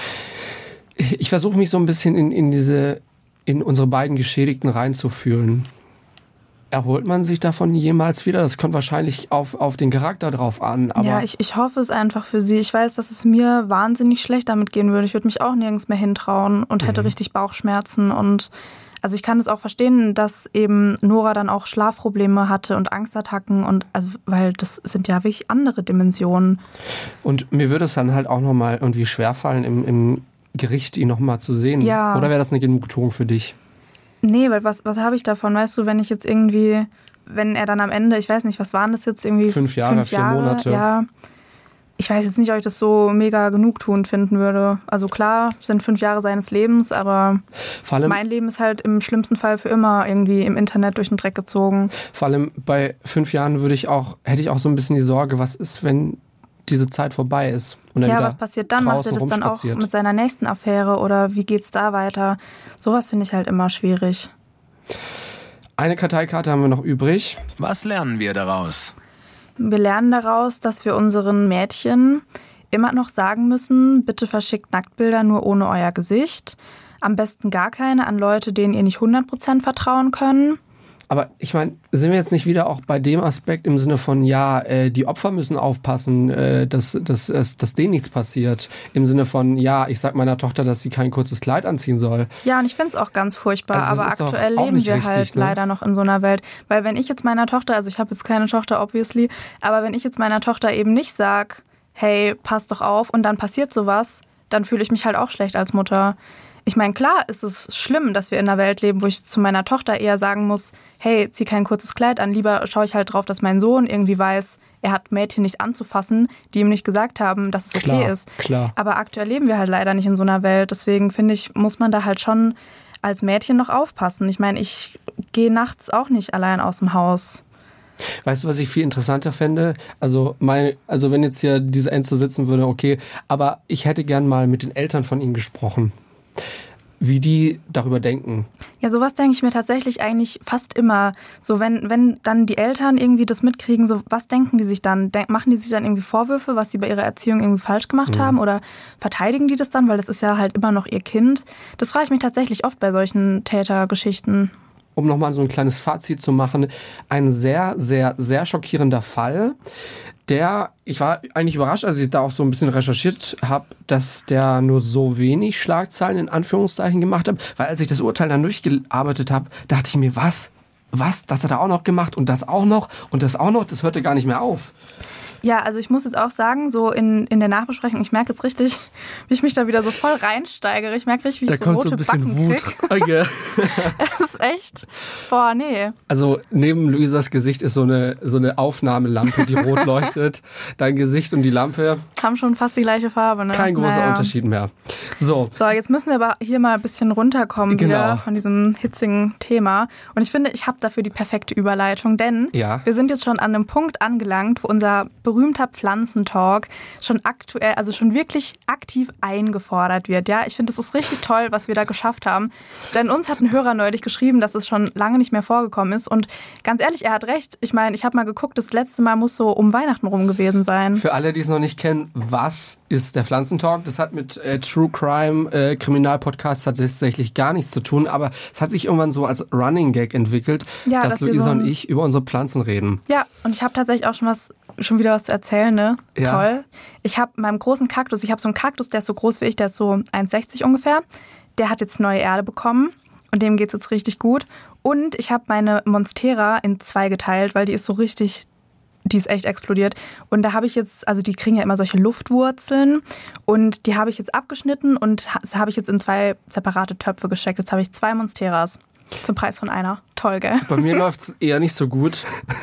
Ich versuche mich so ein bisschen in unsere beiden Geschädigten reinzufühlen. Erholt man sich davon jemals wieder? Das kommt wahrscheinlich auf den Charakter drauf an. Aber ja, ich hoffe es einfach für sie. Ich weiß, dass es mir wahnsinnig schlecht damit gehen würde. Ich würde mich auch nirgends mehr hintrauen und hätte richtig Bauchschmerzen. Und also ich kann es auch verstehen, dass eben Nora dann auch Schlafprobleme hatte und Angstattacken. Und also, weil das sind ja wirklich andere Dimensionen. Und mir würde es dann halt auch nochmal irgendwie schwerfallen, im Gericht ihn nochmal zu sehen. Ja. Oder wäre das eine Genugtuung für dich? Nee, weil was habe ich davon? Weißt du, wenn ich jetzt irgendwie, wenn er dann am Ende, ich weiß nicht, was waren das jetzt irgendwie? 5 Jahre, 4 Monate. Ja, ich weiß jetzt nicht, ob ich das so mega genugtuend finden würde. Also klar, sind 5 Jahre seines Lebens, aber vor allem, mein Leben ist halt im schlimmsten Fall für immer irgendwie im Internet durch den Dreck gezogen. Vor allem bei 5 Jahren hätte ich auch so ein bisschen die Sorge, was ist, wenn diese Zeit vorbei ist? Und dann was passiert dann? Macht er das dann auch mit seiner nächsten Affäre oder wie geht's da weiter? Sowas finde ich halt immer schwierig. Eine Karteikarte haben wir noch übrig. Was lernen wir daraus? Wir lernen daraus, dass wir unseren Mädchen immer noch sagen müssen, bitte verschickt Nacktbilder nur ohne euer Gesicht. Am besten gar keine an Leute, denen ihr nicht 100% vertrauen können. Aber ich meine, sind wir jetzt nicht wieder auch bei dem Aspekt im Sinne von, die Opfer müssen aufpassen, dass denen nichts passiert. Im Sinne von, ich sag meiner Tochter, dass sie kein kurzes Kleid anziehen soll. Ja, und ich finde es auch ganz furchtbar. Also aber aktuell leben wir richtig, halt leider noch in so einer Welt. Weil wenn ich jetzt meiner Tochter, also ich habe jetzt keine Tochter, obviously, aber wenn ich jetzt meiner Tochter eben nicht sag, hey, pass doch auf und dann passiert sowas, dann fühle ich mich halt auch schlecht als Mutter. Ich meine, klar ist es schlimm, dass wir in einer Welt leben, wo ich zu meiner Tochter eher sagen muss, hey, zieh kein kurzes Kleid an. Lieber schaue ich halt drauf, dass mein Sohn irgendwie weiß, er hat Mädchen nicht anzufassen, die ihm nicht gesagt haben, dass es okay ist. Klar. Aber aktuell leben wir halt leider nicht in so einer Welt. Deswegen finde ich, muss man da halt schon als Mädchen noch aufpassen. Ich meine, ich gehe nachts auch nicht allein aus dem Haus. Weißt du, was ich viel interessanter fände? Also wenn jetzt hier diese Enzo sitzen würde, okay, aber ich hätte gern mal mit den Eltern von ihm gesprochen. Wie die darüber denken. Ja, sowas denke ich mir tatsächlich eigentlich fast immer. So, wenn dann die Eltern irgendwie das mitkriegen, so was denken die sich dann? Machen die sich dann irgendwie Vorwürfe, was sie bei ihrer Erziehung irgendwie falsch gemacht haben? Oder verteidigen die das dann? Weil das ist ja halt immer noch ihr Kind. Das frage ich mich tatsächlich oft bei solchen Tätergeschichten. Um nochmal so ein kleines Fazit zu machen, ein sehr, sehr, sehr schockierender Fall. Ich war eigentlich überrascht, als ich da auch so ein bisschen recherchiert habe, dass der nur so wenig Schlagzeilen in Anführungszeichen gemacht hat. Weil als ich das Urteil dann durchgearbeitet habe, dachte ich mir, was? Das hat er auch noch gemacht und das auch noch und das auch noch? Das hörte gar nicht mehr auf. Ja, also ich muss jetzt auch sagen, so in der Nachbesprechung, ich merke jetzt richtig, wie ich mich da wieder so voll reinsteigere. Ich merke richtig, wie ich so rote Backen kriege. Okay. Es ist echt, nee. Also neben Luisas Gesicht ist so eine Aufnahmelampe, die rot leuchtet. Dein Gesicht und die Lampe haben schon fast die gleiche Farbe, ne? Kein großer Unterschied mehr. So, jetzt müssen wir aber hier mal ein bisschen runterkommen wieder von diesem hitzigen Thema. Und ich finde, ich habe dafür die perfekte Überleitung, denn wir sind jetzt schon an einem Punkt angelangt, wo unser berühmter Pflanzentalk schon aktuell, also schon wirklich aktiv eingefordert wird. Ja, ich finde, das ist richtig toll, was wir da geschafft haben. Denn uns hat ein Hörer neulich geschrieben, dass es schon lange nicht mehr vorgekommen ist. Und ganz ehrlich, er hat recht. Ich meine, ich habe mal geguckt, das letzte Mal muss so um Weihnachten rum gewesen sein. Für alle, die es noch nicht kennen, was ist der Pflanzentalk? Das hat mit True Crime, Kriminalpodcasts tatsächlich gar nichts zu tun. Aber es hat sich irgendwann so als Running Gag entwickelt, dass Luisa und ich über unsere Pflanzen reden. Ja, und ich habe tatsächlich auch schon wieder was zu erzählen, ne? Ja. Toll. Ich habe meinem großen Kaktus, ich habe so einen Kaktus, der ist so groß wie ich, der ist so 1,60 ungefähr. Der hat jetzt neue Erde bekommen und dem geht's jetzt richtig gut. Und ich habe meine Monstera in 2 geteilt, weil die ist echt explodiert. Und da habe ich jetzt, also die kriegen ja immer solche Luftwurzeln und die habe ich jetzt abgeschnitten und habe ich jetzt in 2 separate Töpfe gesteckt. Jetzt habe ich 2 Monsteras. Zum Preis von einer. Toll, gell? Bei mir läuft es eher nicht so gut.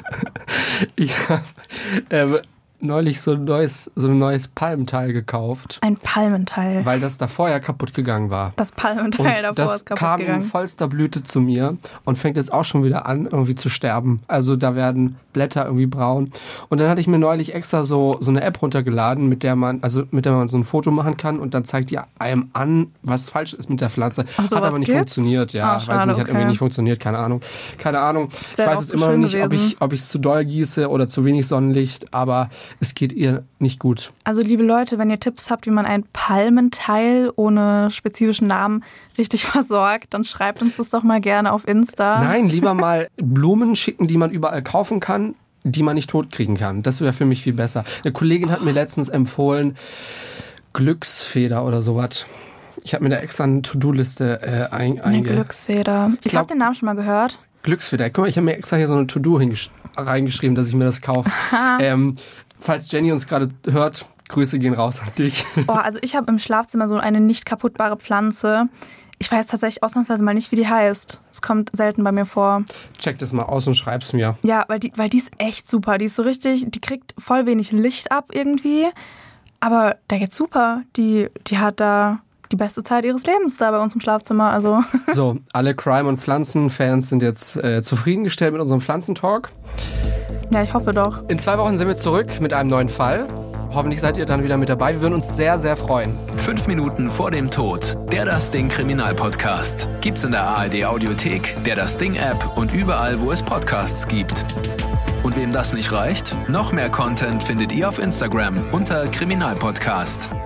Ich habe neulich so ein neues Palmenteil gekauft. Ein Palmenteil? Weil das davor ja kaputt gegangen war. Das Palmenteil davor ist kaputt gegangen. Das kam in vollster Blüte zu mir und fängt jetzt auch schon wieder an, irgendwie zu sterben. Also da werden Blätter irgendwie braun. Und dann hatte ich mir neulich extra so eine App runtergeladen, mit der man so ein Foto machen kann und dann zeigt die einem an, was falsch ist mit der Pflanze. Ach, hat aber nicht funktioniert. Ja, schade, weiß nicht, hat irgendwie nicht funktioniert. Keine Ahnung. Ich weiß jetzt immer noch nicht, ob ich es zu doll gieße oder zu wenig Sonnenlicht, aber es geht ihr nicht gut. Also liebe Leute, wenn ihr Tipps habt, wie man ein Palmenteil ohne spezifischen Namen richtig versorgt, dann schreibt uns das doch mal gerne auf Insta. Nein, lieber mal Blumen schicken, die man überall kaufen kann, die man nicht totkriegen kann. Das wäre für mich viel besser. Eine Kollegin hat mir letztens empfohlen, Glücksfeder oder sowas. Ich habe mir da extra eine To-Do-Liste Eine Glücksfeder. Ich habe den Namen schon mal gehört. Glücksfeder. Guck mal, ich habe mir extra hier so eine To-Do reingeschrieben, dass ich mir das kaufe. Falls Jenny uns gerade hört, Grüße gehen raus an dich. Also ich habe im Schlafzimmer so eine nicht kaputtbare Pflanze. Ich weiß tatsächlich ausnahmsweise mal nicht, wie die heißt. Es kommt selten bei mir vor. Check das mal aus und schreib's mir. Ja, weil die ist echt super. Die ist so richtig, die kriegt voll wenig Licht ab irgendwie. Aber der geht super. Die hat da die beste Zeit ihres Lebens da bei uns im Schlafzimmer. Also. So, alle Crime- und Pflanzenfans sind jetzt zufriedengestellt mit unserem Pflanzentalk. Ja, ich hoffe doch. In 2 Wochen sind wir zurück mit einem neuen Fall. Hoffentlich seid ihr dann wieder mit dabei. Wir würden uns sehr, sehr freuen. 5 Minuten vor dem Tod. Der Das Ding Kriminalpodcast. Gibt's in der ARD Audiothek, der Das Ding App und überall, wo es Podcasts gibt. Und wem das nicht reicht, noch mehr Content findet ihr auf Instagram unter Kriminalpodcast.